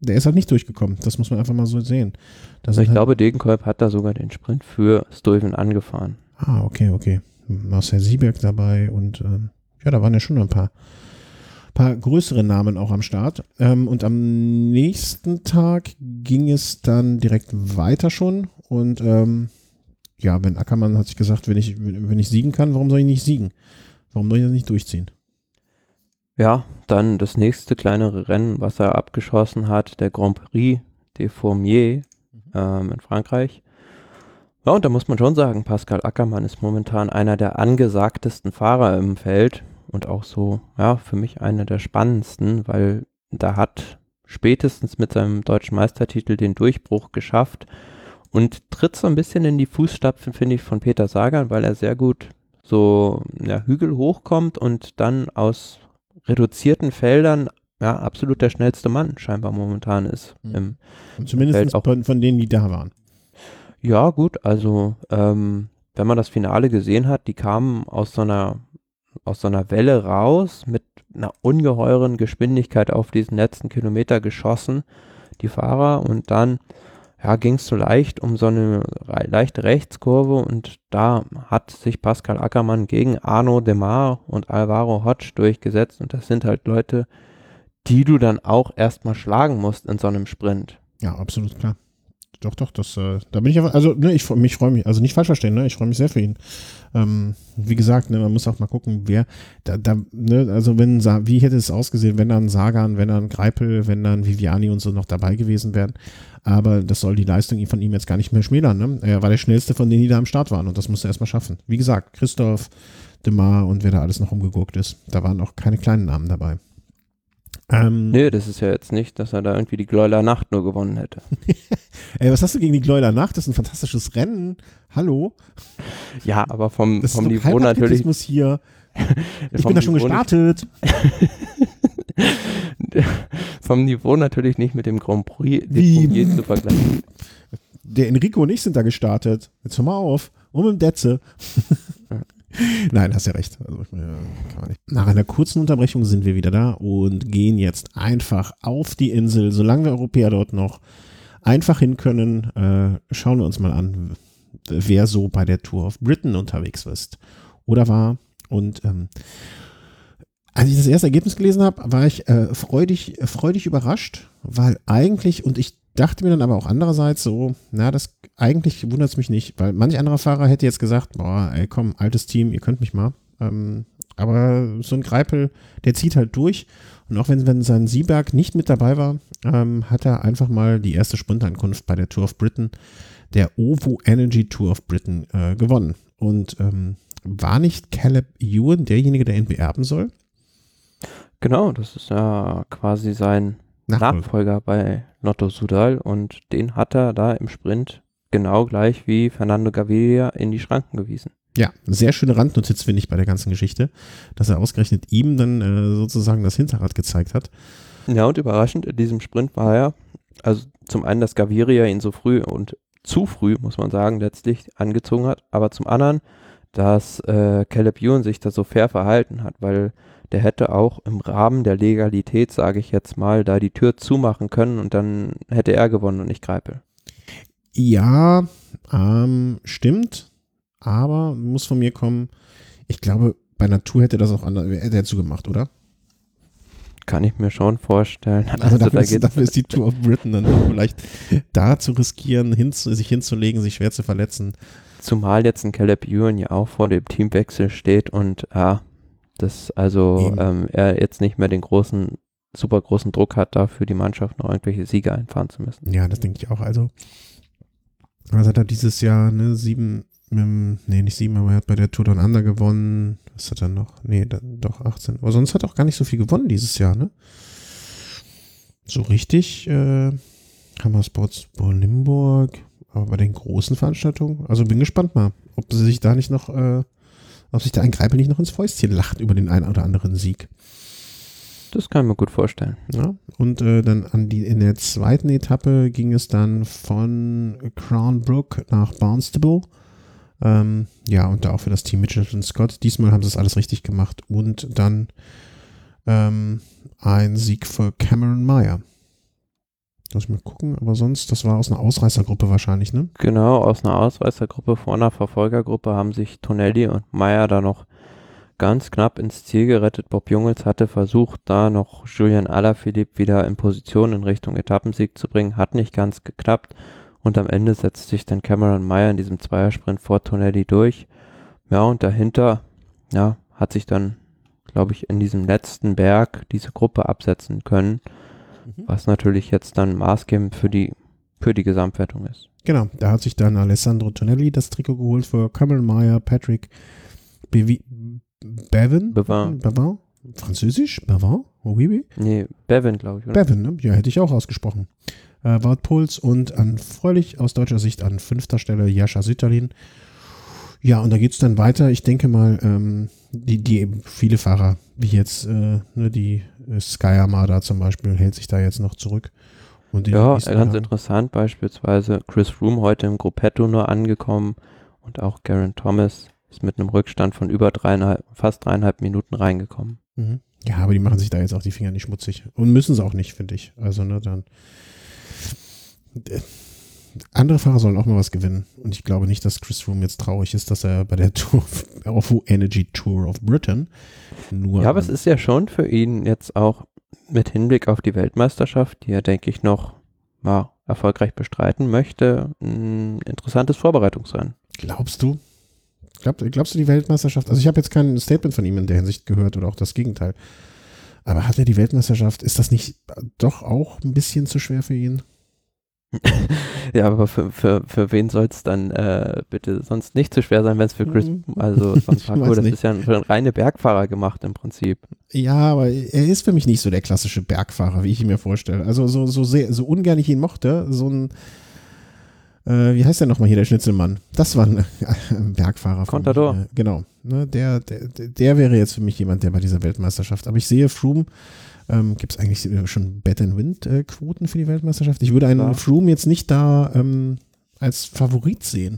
der ist halt nicht durchgekommen. Das muss man einfach mal so sehen. Das Also ich halt, glaube, Degenkolb hat da sogar den Sprint für Stuyven angefahren. Ah, okay, okay. Marcel Sieberg dabei und ähm, ja, da waren ja schon ein paar, paar größere Namen auch am Start. Ähm, und am nächsten Tag ging es dann direkt weiter schon und ähm, ja, Ben Ackermann hat sich gesagt, wenn ich, wenn ich siegen kann, warum soll ich nicht siegen? Warum soll ich das nicht durchziehen? Ja, dann das nächste kleinere Rennen, was er abgeschossen hat, der Grand Prix des Fourmiers ähm, in Frankreich. Ja, und da muss man schon sagen, Pascal Ackermann ist momentan einer der angesagtesten Fahrer im Feld und auch so, ja, für mich einer der spannendsten, weil da hat spätestens mit seinem deutschen Meistertitel den Durchbruch geschafft und tritt so ein bisschen in die Fußstapfen, finde ich, von Peter Sagan, weil er sehr gut so ja, Hügel hochkommt und dann aus reduzierten Feldern ja absolut der schnellste Mann scheinbar momentan ist. Mhm. Im, Und zumindest von, von denen, die da waren. Ja, gut, also ähm, wenn man das Finale gesehen hat, die kamen aus so einer aus so einer Welle raus mit einer ungeheuren Geschwindigkeit auf diesen letzten Kilometer geschossen, die Fahrer, und dann ja, ging es so leicht um so eine re- leichte Rechtskurve und da hat sich Pascal Ackermann gegen Arnaud Démare und Alvaro Hodge durchgesetzt und das sind halt Leute, die du dann auch erstmal schlagen musst in so einem Sprint. Ja, absolut klar. Doch, doch, das, äh, da bin ich einfach, also, ne, ich mich freue mich, also nicht falsch verstehen, ne, ich freue mich sehr für ihn. Ähm, wie gesagt, ne, man muss auch mal gucken, wer, da, da, ne, also wenn, wie hätte es ausgesehen, wenn dann Sagan, wenn dann Greipel, wenn dann Viviani und so noch dabei gewesen wären. Aber das soll die Leistung von ihm jetzt gar nicht mehr schmälern, ne. Er war der schnellste von denen, die da am Start waren und das musste er erstmal schaffen. Wie gesagt, Christoph, Démare und wer da alles noch umgeguckt ist, da waren auch keine kleinen Namen dabei. Ähm, Nee, das ist ja jetzt nicht, dass er da irgendwie die Gleuler Nacht nur gewonnen hätte. Ey, was hast du gegen die Gleuler Nacht? Das ist ein fantastisches Rennen. Hallo? Ja, aber vom, Das vom ist Niveau natürlich. hier. Ich vom bin da schon Niveau gestartet. Nicht, vom Niveau natürlich nicht mit dem Grand Prix Wie? zu vergleichen. Der Enrico und ich sind da gestartet. Jetzt hör mal auf. Und mit dem Detze. Nein, hast ja recht. Also, ich meine, kann man nicht. Nach einer kurzen Unterbrechung sind wir wieder da und gehen jetzt einfach auf die Insel, solange wir Europäer dort noch einfach hin können. Äh, schauen wir uns mal an, wer so bei der Tour of Britain unterwegs ist oder war. Und ähm, als ich das erste Ergebnis gelesen habe, war ich äh, freudig, freudig überrascht, weil eigentlich, und ich dachte mir dann aber auch andererseits so, na, das eigentlich wundert es mich nicht, weil manch anderer Fahrer hätte jetzt gesagt, boah, ey, komm, altes Team, ihr könnt mich mal. Ähm, aber so ein Greipel, der zieht halt durch. Und auch wenn, wenn sein Sieberg nicht mit dabei war, ähm, hat er einfach mal die erste Sprintankunft bei der Tour of Britain, der O V O Energy Tour of Britain, äh, gewonnen. Und ähm, war nicht Caleb Ewan derjenige, der ihn beerben soll? Genau, das ist ja quasi sein Nachfolger. Nachfolger bei Lotto Soudal und den hat er da im Sprint genau gleich wie Fernando Gaviria in die Schranken gewiesen. Ja, sehr schöne Randnotiz finde ich bei der ganzen Geschichte, dass er ausgerechnet ihm dann äh, sozusagen das Hinterrad gezeigt hat. Ja, und überraschend in diesem Sprint war er, also zum einen, dass Gaviria ihn so früh und zu früh, muss man sagen, letztlich angezogen hat, aber zum anderen, dass äh, Caleb Ewan sich da so fair verhalten hat, weil der hätte auch im Rahmen der Legalität, sage ich jetzt mal, da die Tür zumachen können und dann hätte er gewonnen und nicht Greipel. Ja, ähm, stimmt, aber muss von mir kommen, ich glaube, bei Natur hätte das auch anders, hätte er zugemacht, oder? Kann ich mir schon vorstellen. Also, Also dafür, da ist, geht dafür ist die Tour of Britain dann auch vielleicht da zu riskieren, hin, sich hinzulegen, sich schwer zu verletzen. Zumal jetzt ein Caleb Ewan ja auch vor dem Teamwechsel steht und ja, das also ähm, er jetzt nicht mehr den großen, super großen Druck hat, da für die Mannschaft noch irgendwelche Siege einfahren zu müssen. Ja, das denke ich auch. Also, also hat er dieses Jahr, ne, sieben, ähm, nee, nicht sieben, aber er hat bei der Tour Down Under gewonnen. Was hat er noch? Nee, dann doch achtzehn. Aber sonst hat er auch gar nicht so viel gewonnen dieses Jahr, ne? So richtig, äh, Hammer Sports Ball Limburg, aber bei den großen Veranstaltungen, also bin gespannt mal, ob sie sich da nicht noch, äh, ob sich da ein Greipel nicht noch ins Fäustchen lacht über den einen oder anderen Sieg. Das kann ich mir gut vorstellen. Ja, und äh, dann an die, in der zweiten Etappe ging es dann von Crown Brook nach Barnstable. Ähm, ja, und da auch für das Team Mitchelton Scott. Diesmal haben sie es alles richtig gemacht. Und dann ähm, ein Sieg für Cameron Meyer. Lass mal gucken, aber sonst, das war aus einer Ausreißergruppe wahrscheinlich, ne? Genau, aus einer Ausreißergruppe vor einer Verfolgergruppe haben sich Tonelli und Meyer da noch ganz knapp ins Ziel gerettet. Bob Jungels hatte versucht, da noch Julian Alaphilippe wieder in Position in Richtung Etappensieg zu bringen, hat nicht ganz geklappt und am Ende setzt sich dann Cameron Meyer in diesem Zweiersprint vor Tonelli durch. Ja, und dahinter, ja, hat sich dann, glaube ich, in diesem letzten Berg diese Gruppe absetzen können, mhm. was natürlich jetzt dann maßgebend für die, für die Gesamtwertung ist. Genau, da hat sich dann Alessandro Tonelli das Trikot geholt für Cameron Meyer, Patrick Bevi Bevin? Bevin. Bevin? Französisch? Bevin? Oui, oui. Nee, Bevin, glaube ich. Oder? Bevin, ne? Ja, hätte ich auch ausgesprochen. Äh, Wout Puls und an freulich aus deutscher Sicht an fünfter Stelle Jascha Sütterlin. Ja, und da geht es dann weiter. Ich denke mal, ähm, die, die viele Fahrer, wie jetzt äh, ne, die äh, Sky Armada zum Beispiel, hält sich da jetzt noch zurück. Und ja, ganz Jahr interessant beispielsweise Chris Froome heute im Gruppetto nur angekommen und auch Geraint Thomas ist mit einem Rückstand von über dreieinhalb, fast dreieinhalb Minuten reingekommen. Mhm. Ja, aber die machen sich da jetzt auch die Finger nicht schmutzig. Und müssen sie auch nicht, finde ich. Also, ne, dann äh, andere Fahrer sollen auch mal was gewinnen. Und ich glaube nicht, dass Chris Froome jetzt traurig ist, dass er bei der Tour of Energy Tour of Britain nur... Ja, aber es ist ja schon für ihn jetzt auch mit Hinblick auf die Weltmeisterschaft, die er, denke ich, noch ja, erfolgreich bestreiten möchte, ein interessantes Vorbereitungsrennen. Glaubst du? Glaub, glaubst du die Weltmeisterschaft? Also ich habe jetzt kein Statement von ihm in der Hinsicht gehört oder auch das Gegenteil. Aber hat er die Weltmeisterschaft, ist das nicht doch auch ein bisschen zu schwer für ihn? Ja, aber für, für, für wen soll es dann äh, bitte sonst nicht zu schwer sein, wenn es für Chris, also von Parkour, das nicht. ist ja ein, für einen reine Bergfahrer gemacht im Prinzip. Ja, aber er ist für mich nicht so der klassische Bergfahrer, wie ich ihn mir vorstelle. Also so, so, sehr, so ungern ich ihn mochte, so ein Äh, wie heißt der nochmal hier, der Schnitzelmann? Das war ein, ein Bergfahrer. Contador. Mich, äh, genau. Ne, der, der, der wäre jetzt für mich jemand, der bei dieser Weltmeisterschaft. Aber ich sehe Froome, ähm, gibt es eigentlich schon Bet-and-Win-Quoten für die Weltmeisterschaft? Ich würde einen ja. Froome jetzt nicht da ähm, als Favorit sehen.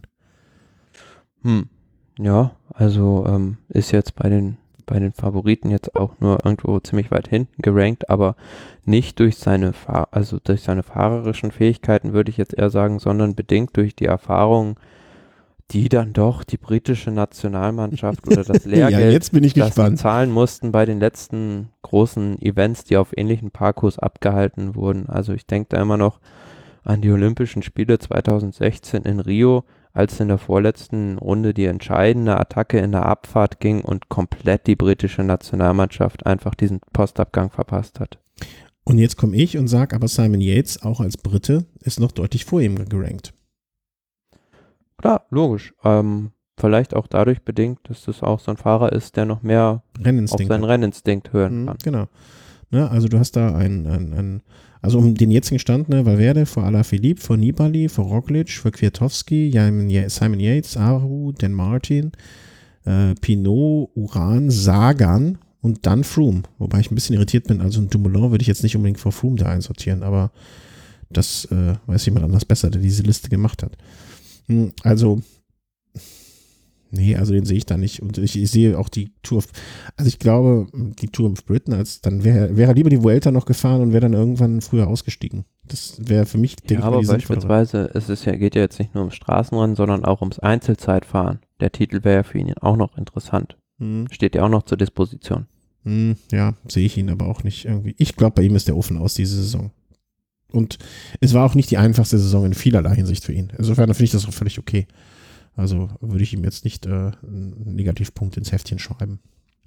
Hm. Ja, also ähm, ist jetzt bei den bei den Favoriten jetzt auch nur irgendwo ziemlich weit hinten gerankt, aber nicht durch seine Fahr- also durch seine fahrerischen Fähigkeiten, würde ich jetzt eher sagen, sondern bedingt durch die Erfahrung, die dann doch die britische Nationalmannschaft oder das Lehrgeld, ja, jetzt bin ich das gespannt. sie zahlen mussten bei den letzten großen Events, die auf ähnlichen Parcours abgehalten wurden. Also ich denke da immer noch an die Olympischen Spiele zweitausendsechzehn in Rio, als in der vorletzten Runde die entscheidende Attacke in der Abfahrt ging und komplett die britische Nationalmannschaft einfach diesen Postabgang verpasst hat. Und jetzt komme ich und sage, aber Simon Yates, auch als Brite, ist noch deutlich vor ihm gerankt. Klar, logisch. Ähm, vielleicht auch dadurch bedingt, dass das auch so ein Fahrer ist, der noch mehr auf seinen Renninstinkt hören mhm, kann. Genau. Ne, also du hast da ein, ein, ein Also um den jetzigen Stand, ne, Valverde vor Alaphilippe, vor Nibali, vor Roglic, vor Kwiatkowski, Simon Yates, Aru, Dan Martin, äh, Pinot, Uran, Sagan und dann Froome. Wobei ich ein bisschen irritiert bin, also ein Dumoulin würde ich jetzt nicht unbedingt vor Froome da einsortieren, aber das äh, weiß jemand anders besser, der diese Liste gemacht hat. Hm, also nee, also den sehe ich da nicht. Und ich, ich sehe auch die Tour of, also ich glaube, die Tour of Britain, als dann wäre wär lieber die Vuelta noch gefahren und wäre dann irgendwann früher ausgestiegen. Das wäre für mich, denke ja, ich, aber beispielsweise, es ist ja, geht ja jetzt nicht nur ums Straßenrennen, sondern auch ums Einzelzeitfahren. Der Titel wäre ja für ihn auch noch interessant. Hm. Steht ja auch noch zur Disposition. Hm, ja, sehe ich ihn aber auch nicht irgendwie. Ich glaube, bei ihm ist der Ofen aus diese Saison. Und es war auch nicht die einfachste Saison in vielerlei Hinsicht für ihn. Insofern finde ich das auch völlig okay. Also würde ich ihm jetzt nicht äh, einen Negativpunkt ins Heftchen schreiben.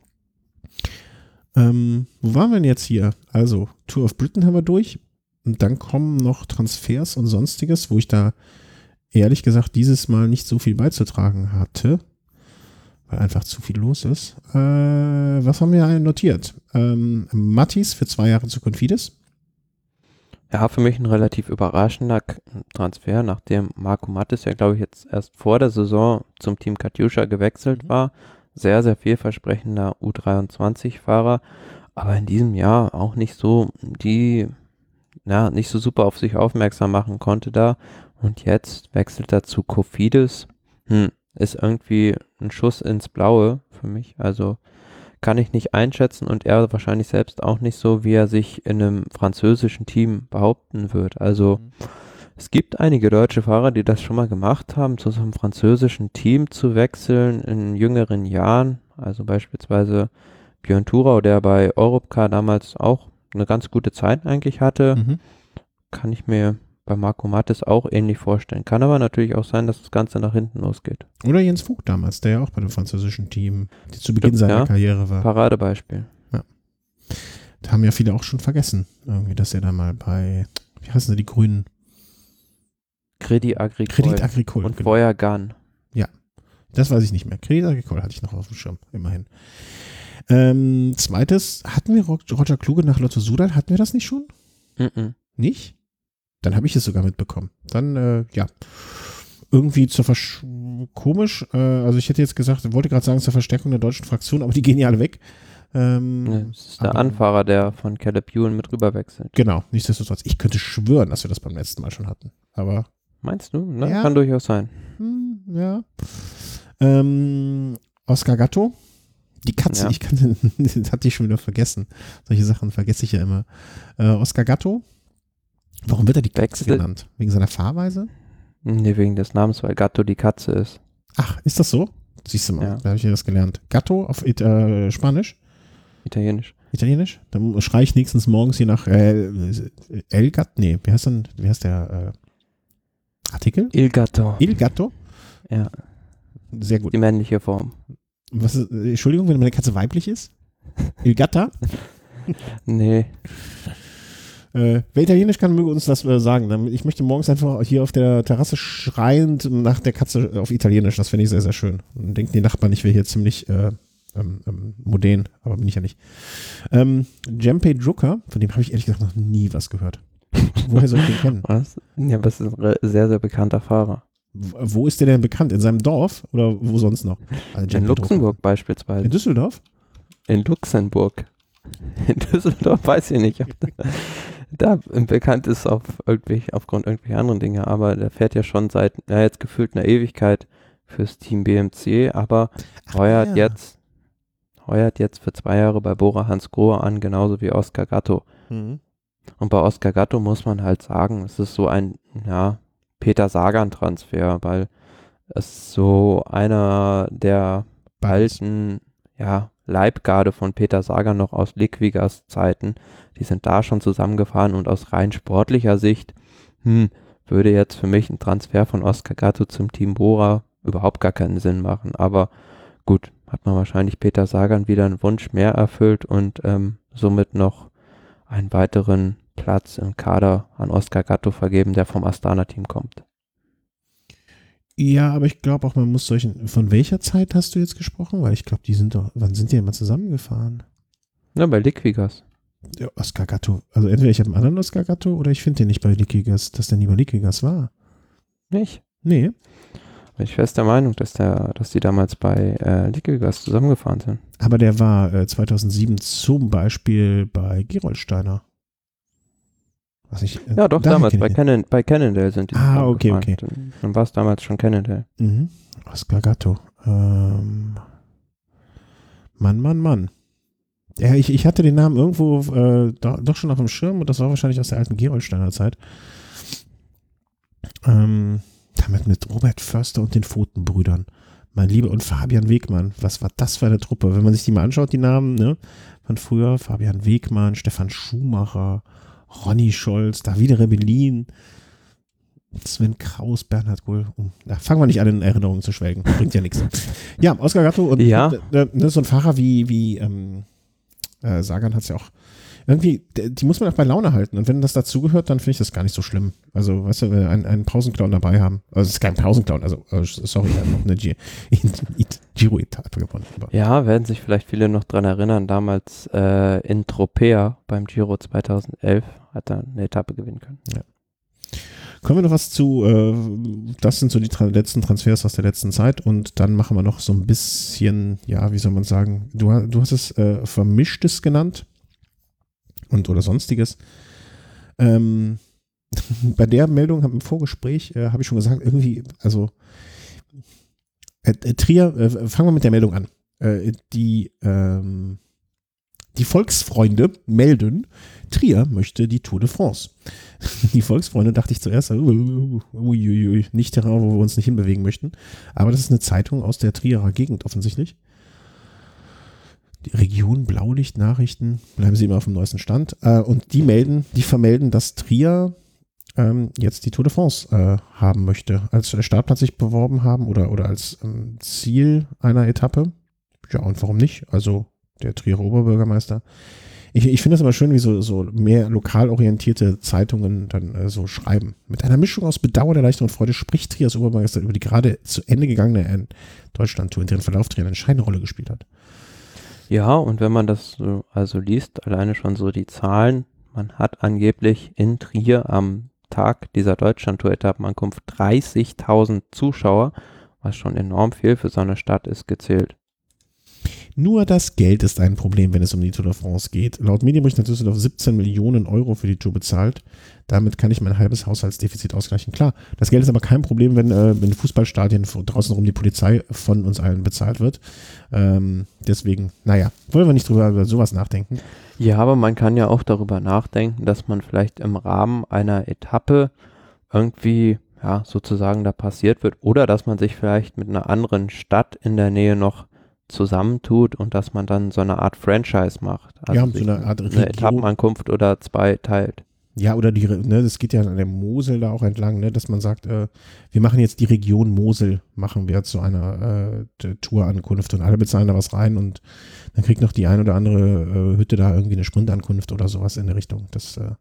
Ähm, wo waren wir denn jetzt hier? Also, Tour of Britain haben wir durch. Und dann kommen noch Transfers und Sonstiges, wo ich da ehrlich gesagt dieses Mal nicht so viel beizutragen hatte, weil einfach zu viel los ist. Äh, was haben wir notiert? Ähm, Mattis für zwei Jahre zu Confides. Ja, für mich ein relativ überraschender Transfer, nachdem Marco Mattis ja, glaube ich, jetzt erst vor der Saison zum Team Katusha gewechselt mhm. war. Sehr, sehr vielversprechender U dreiundzwanzig-Fahrer, aber in diesem Jahr auch nicht so die, ja, nicht so super auf sich aufmerksam machen konnte da. Und jetzt wechselt er zu Cofidis. Hm, ist irgendwie ein Schuss ins Blaue für mich. Also kann ich nicht einschätzen und er wahrscheinlich selbst auch nicht so, wie er sich in einem französischen Team behaupten wird. Also Mhm. es gibt einige deutsche Fahrer, die das schon mal gemacht haben, zu so einem französischen Team zu wechseln in jüngeren Jahren. Also beispielsweise Björn Thurau, der bei Europcar damals auch eine ganz gute Zeit eigentlich hatte, Mhm. kann ich mir bei Marco Mattes auch ähnlich vorstellen. Kann aber natürlich auch sein, dass das Ganze nach hinten losgeht. Oder Jens Vogt damals, der ja auch bei dem französischen Team die zu Beginn seiner ja. Karriere war. Paradebeispiel. Da haben ja viele auch schon vergessen, irgendwie, dass er da mal bei, wie heißen sie, die Grünen? Credit Agricole. Credit Agricole. Und genau. vorher Gun. Das weiß ich nicht mehr. Credit Agricole hatte ich noch auf dem Schirm, immerhin. Ähm, zweites, hatten wir Roger Kluge nach Lotto Soudal? Hatten wir das nicht schon? Mm-mm. Nicht? Dann habe ich es sogar mitbekommen. Dann, äh, ja. Irgendwie zur Versch komisch, äh, also ich hätte jetzt gesagt, wollte gerade sagen zur Verstärkung der deutschen Fraktion, aber die gehen ja alle weg. Ähm, Ne, das ist der aber- Anfahrer, der von Caleb Ewan mit rüber wechselt. Genau, nichtsdestotrotz. Ich könnte schwören, dass wir das beim letzten Mal schon hatten. Aber, Meinst du? Ne? Ja. Kann durchaus sein. hm, ja. Ähm, Oscar Gatto. Die Katze, Ja. ich kann, das hatte ich schon wieder vergessen. Solche Sachen vergesse ich ja immer. Äh, Oscar Gatto. Warum wird er die Katze Wechselt- genannt? Wegen seiner Fahrweise? Nee, wegen des Namens, weil Gatto die Katze ist. Ach, ist das so? Siehst du mal, Ja. da habe ich ja das gelernt. Gatto auf It äh, Spanisch? Italienisch. Italienisch? Dann schreie ich nächstens morgens hier nach äh, El Gatto. Nee, wie heißt denn, wie heißt der äh, Artikel? Il Gatto. Il Gatto? Ja, Sehr gut. die männliche Form. Was ist, äh, Entschuldigung, wenn meine Katze weiblich ist? Il Gatta? Nee, Äh, wer Italienisch kann, möge uns das äh, sagen. Dann- Ich möchte morgens einfach hier auf der Terrasse schreiend nach der Katze auf Italienisch. Das finde ich sehr, sehr schön. Dann denken die Nachbarn, ich wäre hier ziemlich äh, ähm, ähm, modern, aber bin ich ja nicht. Ähm, Djempe Drucker, von dem habe ich ehrlich gesagt noch nie was gehört. Woher soll ich den kennen? was? Ja, aber es ist ein re- sehr, sehr bekannter Fahrer. W- Wo ist der denn bekannt? In seinem Dorf oder wo sonst noch? Also In Djempe Luxemburg Drucker. beispielsweise. In Düsseldorf? In Luxemburg. In Düsseldorf weiß ich nicht, ob da, da bekannt ist auf irgendwelche, aufgrund irgendwelcher anderen Dinge, aber der fährt ja schon seit, ja, jetzt gefühlt einer Ewigkeit fürs Team B M C, aber Ach, heuert ja. jetzt heuert jetzt für zwei Jahre bei Bora Hansgrohe an, genauso wie Oscar Gatto. Mhm. Und bei Oscar Gatto muss man halt sagen, es ist so ein, ja, Peter Sagan-Transfer, weil es so einer der Beides. alten, ja, Leibgarde von Peter Sagan noch aus Liquigas Zeiten, die sind da schon zusammengefahren und aus rein sportlicher Sicht, hm, würde jetzt für mich ein Transfer von Oscar Gatto zum Team Bora überhaupt gar keinen Sinn machen, aber gut, hat man wahrscheinlich Peter Sagan wieder einen Wunsch mehr erfüllt und ähm, somit noch einen weiteren Platz im Kader an Oscar Gatto vergeben, der vom Astana-Team kommt. Ja, aber ich glaube auch, man muss solchen. Von welcher Zeit hast du jetzt gesprochen? Weil ich glaube, die sind doch. Wann sind die denn mal zusammengefahren? Ja, bei Liquigas. Der Oscar Gatto. Also entweder ich habe einen anderen Oscar Gatto oder ich finde den nicht bei Liquigas, dass der nie bei Liquigas war. Nicht? Nee. Bin ich fest der Meinung, dass der, dass die damals bei äh, Liquigas zusammengefahren sind. Aber der war äh, zweitausendsieben zum Beispiel bei Gerolsteiner. Was ich, äh, Ja, doch, daher damals kenn ich bei, den. Cannon, bei Cannondale sind die Ah, okay, zusammengefahren. Dann, dann war es damals schon Cannondale. Mhm. Oscar Gatto. Ähm. Mann, Mann, Mann. Ja, ich, ich hatte den Namen irgendwo äh, do, doch schon auf dem Schirm und das war wahrscheinlich aus der alten Gerolsteiner Zeit. Ähm, damit mit Robert Förster und den Pfotenbrüdern. Mein Lieber und Fabian Wegmann. Was war das für eine Truppe? Wenn man sich die mal anschaut, die Namen, ne? Von früher, Fabian Wegmann, Stefan Schumacher, Ronny Scholz, Davide Rebellin, Sven Kraus, Bernhard Gull. Oh, ja, fangen wir nicht an, in Erinnerungen zu schwelgen. Bringt ja nichts. Ja, Oscar Gatto und Ja. äh, ne, so ein Fahrer wie, wie ähm, äh, Sagan hat es ja auch irgendwie, d- die muss man auch bei Laune halten. Und wenn das dazugehört, dann finde ich das gar nicht so schlimm. Also, weißt du, wenn wir einen, einen Pausenclown dabei haben. Also, es ist kein Pausenclown, also, äh, sorry, er hat noch eine Gi- Giro-Etappe gewonnen. Aber Ja, werden sich vielleicht viele noch dran erinnern, damals äh, in Tropea beim Giro zweitausendelf hat er eine Etappe gewinnen können. Kommen wir noch was zu, äh, das sind so die tra letzten Transfers aus der letzten Zeit und dann machen wir noch so ein bisschen, ja, wie soll man sagen, du, ha- du hast es äh, Vermischtes genannt und oder Sonstiges. Ähm, bei der Meldung im Vorgespräch äh, habe ich schon gesagt, irgendwie, also äh, äh, Trier, äh, fangen wir mit der Meldung an. äh, die, ähm, die Volksfreunde melden, Trier möchte die Tour de France. Die Volksfreunde dachte ich zuerst, uh, uiuiui, nicht Terrain, wo wir uns nicht hinbewegen möchten. Aber das ist eine Zeitung aus der Trierer Gegend offensichtlich. Die Region Blaulicht-Nachrichten, bleiben Sie immer auf dem neuesten Stand. Äh, und die melden, die vermelden, dass Trier ähm, jetzt die Tour de France äh, haben möchte. Als Startplatz sich beworben haben oder, oder als ähm, Ziel einer Etappe. Ja, und warum nicht? Also der Trierer Oberbürgermeister. Ich, ich finde es immer schön, wie so, so mehr lokal orientierte Zeitungen dann äh, so schreiben. Mit einer Mischung aus Bedauern, Erleichterung und Freude spricht Triers Oberbürgermeister über die gerade zu Ende gegangene Deutschland-Tour, in deren Verlauf Trier eine entscheidende Rolle gespielt hat. Ja, und wenn man das so also liest, alleine schon so die Zahlen, man hat angeblich in Trier am Tag dieser Deutschland-Tour-Etappenankunft dreißigtausend Zuschauer, was schon enorm viel für so eine Stadt ist, gezählt. Nur das Geld ist ein Problem, wenn es um die Tour de France geht. Laut Medienbericht hat Düsseldorf siebzehn Millionen Euro für die Tour bezahlt. Damit kann ich mein halbes Haushaltsdefizit ausgleichen. Klar, das Geld ist aber kein Problem, wenn äh, in Fußballstadien draußen rum die Polizei von uns allen bezahlt wird. Ähm, deswegen, naja, wollen wir nicht drüber über sowas nachdenken. Ja, aber man kann ja auch darüber nachdenken, dass man vielleicht im Rahmen einer Etappe irgendwie, ja, sozusagen da passiert wird oder dass man sich vielleicht mit einer anderen Stadt in der Nähe noch zusammentut und dass man dann so eine Art Franchise macht. Also ja, so eine Art eine Etappenankunft oder zwei teilt. Ja, oder die, ne, das geht ja an der Mosel da auch entlang, ne, dass man sagt, äh, wir machen jetzt die Region Mosel, machen wir zu einer äh, Tourankunft und alle bezahlen da was rein und dann kriegt noch die ein oder andere äh, Hütte da irgendwie eine Sprintankunft oder sowas in der Richtung. Das äh,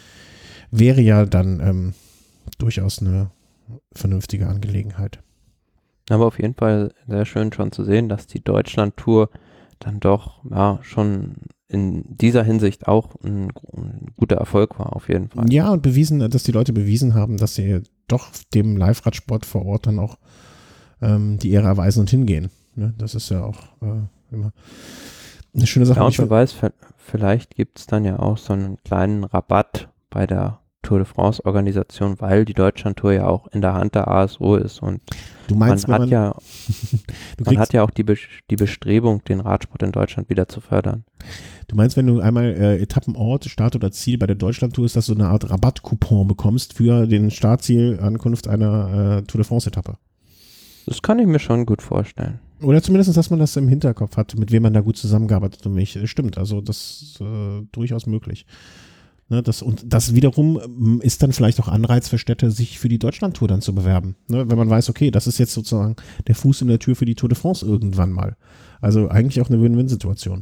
wäre ja dann ähm, durchaus eine vernünftige Angelegenheit. Aber auf jeden Fall sehr schön schon zu sehen, dass die Deutschland-Tour dann doch ja schon in dieser Hinsicht auch ein, ein guter Erfolg war, auf jeden Fall. Ja, und bewiesen, dass die Leute bewiesen haben, dass sie doch dem Live-Radsport vor Ort dann auch ähm, die Ehre erweisen und hingehen. Ne? Das ist ja auch äh, immer eine schöne Sache. Ja, und wer weiß, vielleicht gibt es dann ja auch so einen kleinen Rabatt bei der Tour de France Organisation, weil die Deutschland-Tour ja auch in der Hand der A S O ist und du meinst, man, hat, man, ja, man hat ja auch die, Be- die Bestrebung, den Radsport in Deutschland wieder zu fördern. Du meinst, wenn du einmal äh, Etappenort, Start oder Ziel bei der Deutschland-Tour ist, dass du eine Art Rabattcoupon bekommst für den Startziel-Ankunft einer äh, Tour de France-Etappe? Das kann ich mir schon gut vorstellen. Oder zumindest, dass man das im Hinterkopf hat, mit wem man da gut zusammengearbeitet hat und mich. Stimmt, also das ist äh, durchaus möglich. Ne, das, und das wiederum ist dann vielleicht auch Anreiz für Städte, sich für die Deutschland-Tour dann zu bewerben. Ne, wenn man weiß, okay, das ist jetzt sozusagen der Fuß in der Tür für die Tour de France irgendwann mal. Also eigentlich auch eine Win-Win-Situation.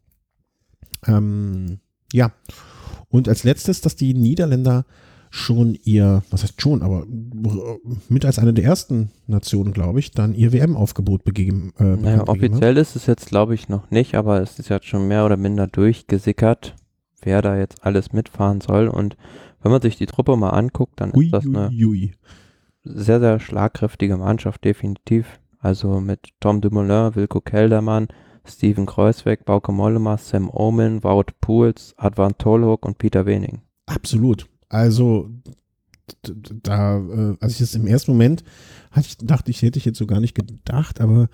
Ähm, ja. Und als letztes, dass die Niederländer schon ihr, was heißt schon, aber mit als eine der ersten Nationen, glaube ich, dann ihr W M-Aufgebot begeben. Äh, naja, offiziell ist es jetzt, glaube ich, noch nicht, aber es ist jetzt schon mehr oder minder durchgesickert, wer da jetzt alles mitfahren soll. Und wenn man sich die Truppe mal anguckt, dann ui, ist das eine ui, ui. sehr, sehr schlagkräftige Mannschaft, definitiv. Also mit Tom Dumoulin, Wilco Kelderman, Steven Kruijswijk, Bauke Mollema, Sam Oomen, Wout Poels, Advan Tolhoek und Peter Wening. Absolut. Also da, äh, als ich das im ersten Moment hatte ich, dachte ich, hätte ich jetzt so gar nicht gedacht, aber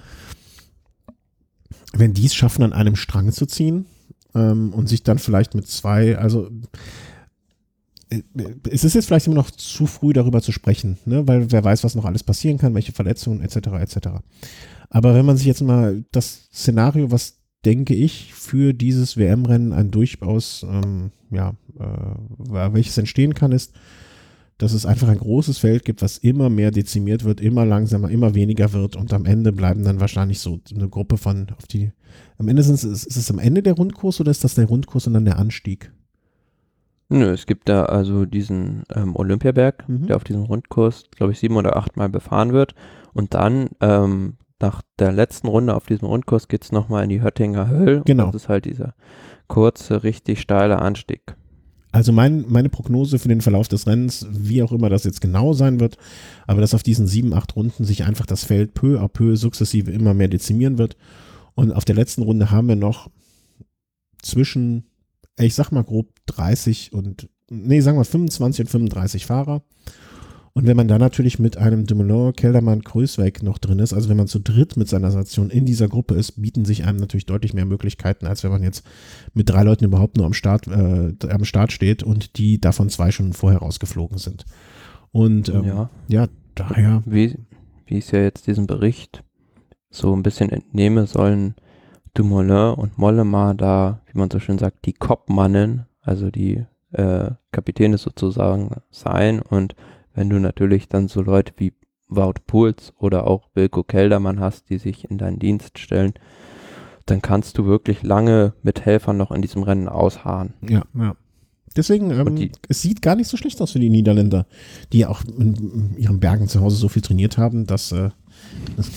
wenn die es schaffen, an einem Strang zu ziehen, Ähm, und sich dann vielleicht mit zwei, also äh, es ist jetzt vielleicht immer noch zu früh darüber zu sprechen, ne? Weil wer weiß, was noch alles passieren kann, welche Verletzungen et cetera et cetera. Aber wenn man sich jetzt mal das Szenario, was denke ich für dieses W M-Rennen ein durchaus, ähm, ja, äh, welches entstehen kann, ist, dass es einfach ein großes Feld gibt, was immer mehr dezimiert wird, immer langsamer, immer weniger wird und am Ende bleiben dann wahrscheinlich so eine Gruppe von, auf die, am Ende ist es, ist es am Ende der Rundkurs oder ist das der Rundkurs und dann der Anstieg? Nö, es gibt da also diesen ähm, Olympiaberg, mhm. der auf diesem Rundkurs, glaube ich, sieben oder acht Mal befahren wird und dann ähm, nach der letzten Runde auf diesem Rundkurs geht es nochmal in die Höttinger Höll genau. Und das ist halt dieser kurze, richtig steile Anstieg. Also mein, meine Prognose für den Verlauf des Rennens, wie auch immer das jetzt genau sein wird, aber dass auf diesen sieben, acht Runden sich einfach das Feld peu à peu sukzessive immer mehr dezimieren wird. Und auf der letzten Runde haben wir noch zwischen, ich sag mal grob dreißig und, nee, sagen wir fünfundzwanzig und fünfunddreißig Fahrer. Und wenn man da natürlich mit einem Dumoulin, Kelderman, Kruijswijk noch drin ist, also wenn man zu dritt mit seiner Station in dieser Gruppe ist, bieten sich einem natürlich deutlich mehr Möglichkeiten, als wenn man jetzt mit drei Leuten überhaupt nur am Start, äh, am Start steht und die davon zwei schon vorher rausgeflogen sind. Und ähm, ja. ja, daher. Wie, wie ich ja jetzt diesen Bericht so ein bisschen entnehme, sollen Dumoulin und Mollema da, wie man so schön sagt, die Kopfmannen, also die äh, Kapitäne sozusagen sein. Und wenn du natürlich dann so Leute wie Wout Poels oder auch Wilco Kelderman hast, die sich in deinen Dienst stellen, dann kannst du wirklich lange mit Helfern noch in diesem Rennen ausharren. Ja, ja. Deswegen, ähm, die, es sieht gar nicht so schlecht aus für die Niederländer, die ja auch in, in ihren Bergen zu Hause so viel trainiert haben, dass äh, das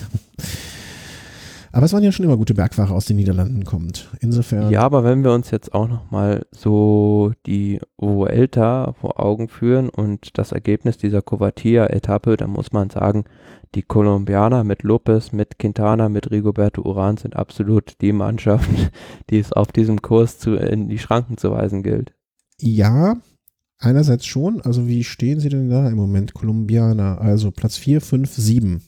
aber es waren ja schon immer gute Bergfahrer aus den Niederlanden kommend. Insofern. Ja, aber wenn wir uns jetzt auch nochmal so die Vuelta vor Augen führen und das Ergebnis dieser Covatia-Etappe, dann muss man sagen, die Kolumbianer mit Lopez, mit Quintana, mit Rigoberto Urán sind absolut die Mannschaft, die es auf diesem Kurs zu, in die Schranken zu weisen gilt. Ja, einerseits schon. Also wie stehen sie denn da im Moment? Kolumbianer, also Platz vier, fünf, sieben.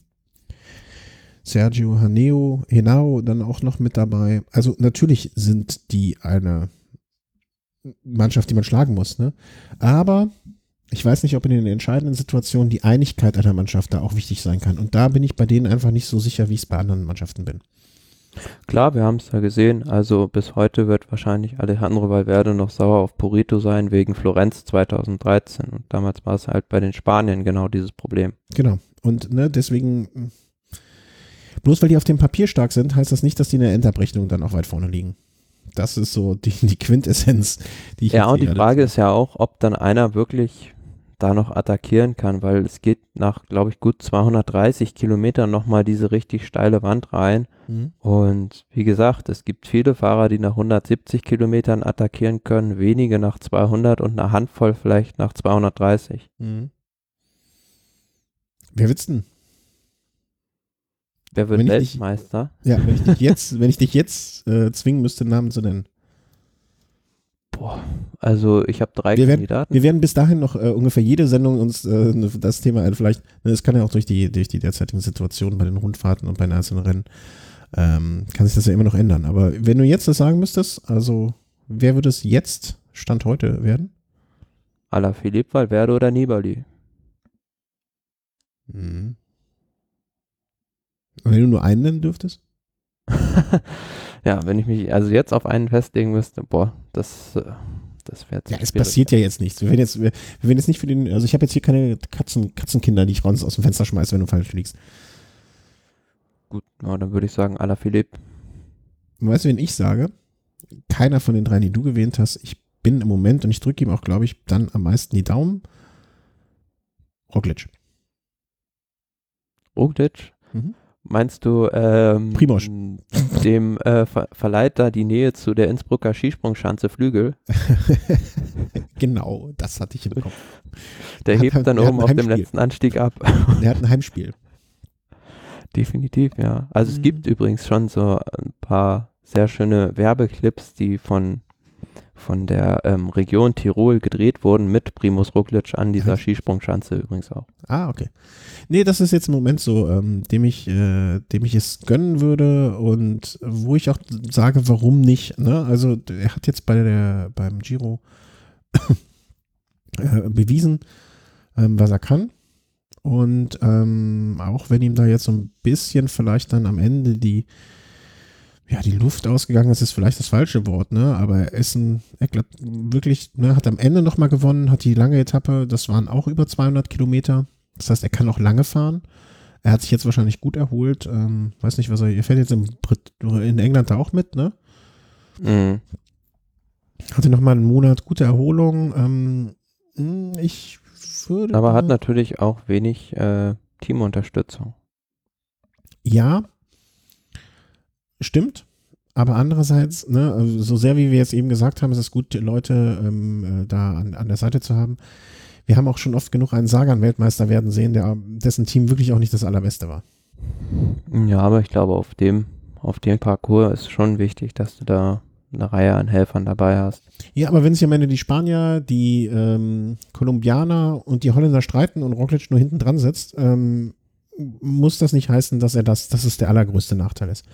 Sergio Henao, Henao dann auch noch mit dabei. Also natürlich sind die eine Mannschaft, die man schlagen muss, ne? Aber ich weiß nicht, ob in den entscheidenden Situationen die Einigkeit einer Mannschaft da auch wichtig sein kann. Und da bin ich bei denen einfach nicht so sicher, wie ich es bei anderen Mannschaften bin. Klar, wir haben es ja gesehen. Also bis heute wird wahrscheinlich Alejandro Valverde noch sauer auf Purito sein wegen Florenz zweitausenddreizehn. Und damals war es halt bei den Spaniern genau dieses Problem. Genau. Und ne, deswegen, bloß weil die auf dem Papier stark sind, heißt das nicht, dass die in der Endabrechnung dann auch weit vorne liegen. Das ist so die, die Quintessenz, die ich Ja, und die Frage ist ja auch, ob dann einer wirklich da noch attackieren kann, weil es geht nach, glaube ich, gut zweihundertdreißig Kilometern nochmal diese richtig steile Wand rein. Mhm. Und wie gesagt, es gibt viele Fahrer, die nach hundertsiebzig Kilometern attackieren können, wenige nach zweihundert und eine Handvoll vielleicht nach zweihundertdreißig. Mhm. Wer wird's denn? Wer wird Weltmeister? Dich, ja, wenn ich dich jetzt, wenn ich dich jetzt äh, zwingen müsste, Namen zu nennen. Boah, also ich habe drei wir werden, Kandidaten. Wir werden bis dahin noch äh, ungefähr jede Sendung uns äh, das Thema, äh, vielleicht, es kann ja auch durch die, durch die derzeitigen Situationen bei den Rundfahrten und bei den einzelnen Rennen, ähm, kann sich das ja immer noch ändern. Aber wenn du jetzt das sagen müsstest, also wer würde es jetzt, Stand heute, werden? Alaphilippe, Valverde oder Nibali? Mhm. Und wenn du nur einen nennen dürftest? Ja, wenn ich mich also jetzt auf einen festlegen müsste, boah, das, das wäre Ja, es passiert ja jetzt nichts. Wir werden jetzt, wir, wir werden jetzt nicht für den, also ich habe jetzt hier keine Katzen, Katzenkinder, die ich raus aus dem Fenster schmeiße, wenn du falsch liegst. Gut, na, dann würde ich sagen Alaphilippe. Weißt du, wen ich sage? Keiner von den dreien, die du gewählt hast. Ich bin im Moment, und ich drücke ihm auch, glaube ich, dann am meisten die Daumen. Roglic. Roglic? Mhm. Meinst du, ähm, Primož. dem äh, Ver verleiht da die Nähe zu der Innsbrucker Skisprungschanze Flügel? Genau, das hatte ich im Kopf. Der, der hebt hat, dann oben auf dem letzten Anstieg ab. Der hat ein Heimspiel. Definitiv, ja. Also mhm. es gibt übrigens schon so ein paar sehr schöne Werbeclips, die von von der ähm, Region Tirol gedreht wurden mit Primož Roglic an dieser Skisprungschanze übrigens auch. Ah, okay. Nee, das ist jetzt im Moment so, ähm, dem ich, äh, dem ich es gönnen würde und wo ich auch sage, warum nicht, ne? Also er hat jetzt bei der, beim Giro äh, bewiesen, ähm, was er kann. Und ähm, auch wenn ihm da jetzt so ein bisschen vielleicht dann am Ende die ja, die Luft ausgegangen ist, ist vielleicht das falsche Wort, ne? Aber er ist ein, er glaub, wirklich, ne, hat am Ende nochmal gewonnen, hat die lange Etappe, das waren auch über zweihundert Kilometer. Das heißt, er kann auch lange fahren. Er hat sich jetzt wahrscheinlich gut erholt. Ähm, weiß nicht, was er, er fährt jetzt in, Brit, in England da auch mit, ne? Mhm. Hatte nochmal einen Monat gute Erholung. Ähm, ich würde. Aber hat natürlich auch wenig äh, Teamunterstützung. Ja. Stimmt, aber andererseits, ne, also so sehr wie wir jetzt eben gesagt haben, ist es gut, Leute ähm, da an, an der Seite zu haben. Wir haben auch schon oft genug einen Sagan-Weltmeister werden sehen, der, dessen Team wirklich auch nicht das allerbeste war. Ja, aber ich glaube, auf dem, auf dem Parcours ist schon wichtig, dass du da eine Reihe an Helfern dabei hast. Ja, aber wenn sich am Ende die Spanier, die ähm, Kolumbianer und die Holländer streiten und Roglic nur hinten dran sitzt, ähm, muss das nicht heißen, dass er das, dass es der allergrößte Nachteil ist.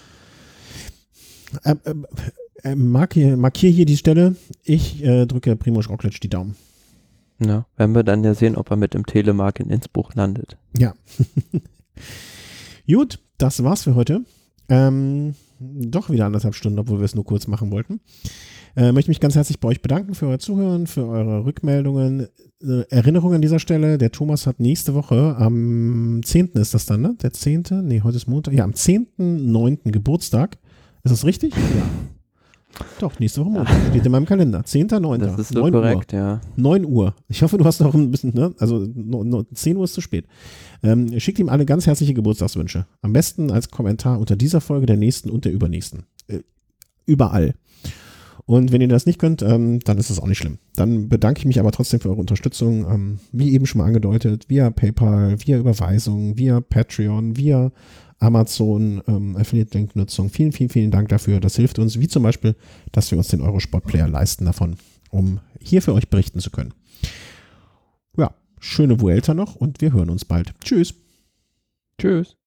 Äh, äh, äh, markier, markier hier die Stelle. Ich äh, drücke Primož Roglic die Daumen. Ja, werden wir dann ja sehen, ob er mit dem Telemark in Innsbruck landet. Ja. Gut, das war's für heute. Ähm, doch wieder anderthalb Stunden, obwohl wir es nur kurz machen wollten. Äh, möchte mich ganz herzlich bei euch bedanken für euer Zuhören, für eure Rückmeldungen. Äh, Erinnerung an dieser Stelle, der Thomas hat nächste Woche, am zehnten ist das dann, ne? Der zehnte Nee, heute ist Montag. Ja, am zehnten neunten Geburtstag. Ist das richtig? Ja. Doch, nächste Woche Montag. Steht in meinem Kalender. zehnter neunter Das ist so korrekt, Uhr. ja. neun Uhr. Ich hoffe, du hast noch ein bisschen, ne? Also no, no, zehn Uhr ist zu spät. Ähm, schickt ihm alle ganz herzliche Geburtstagswünsche. Am besten als Kommentar unter dieser Folge, der nächsten und der übernächsten. Äh, überall. Und wenn ihr das nicht könnt, ähm, dann ist das auch nicht schlimm. Dann bedanke ich mich aber trotzdem für eure Unterstützung. Ähm, wie eben schon mal angedeutet, via PayPal, via Überweisung, via Patreon, via Amazon, ähm, Affiliate-Link-Nutzung. Vielen, vielen, vielen Dank dafür. Das hilft uns, wie zum Beispiel, dass wir uns den Eurosport-Player leisten davon, um hier für euch berichten zu können. Ja, schöne Vuelta noch und wir hören uns bald. Tschüss. Tschüss.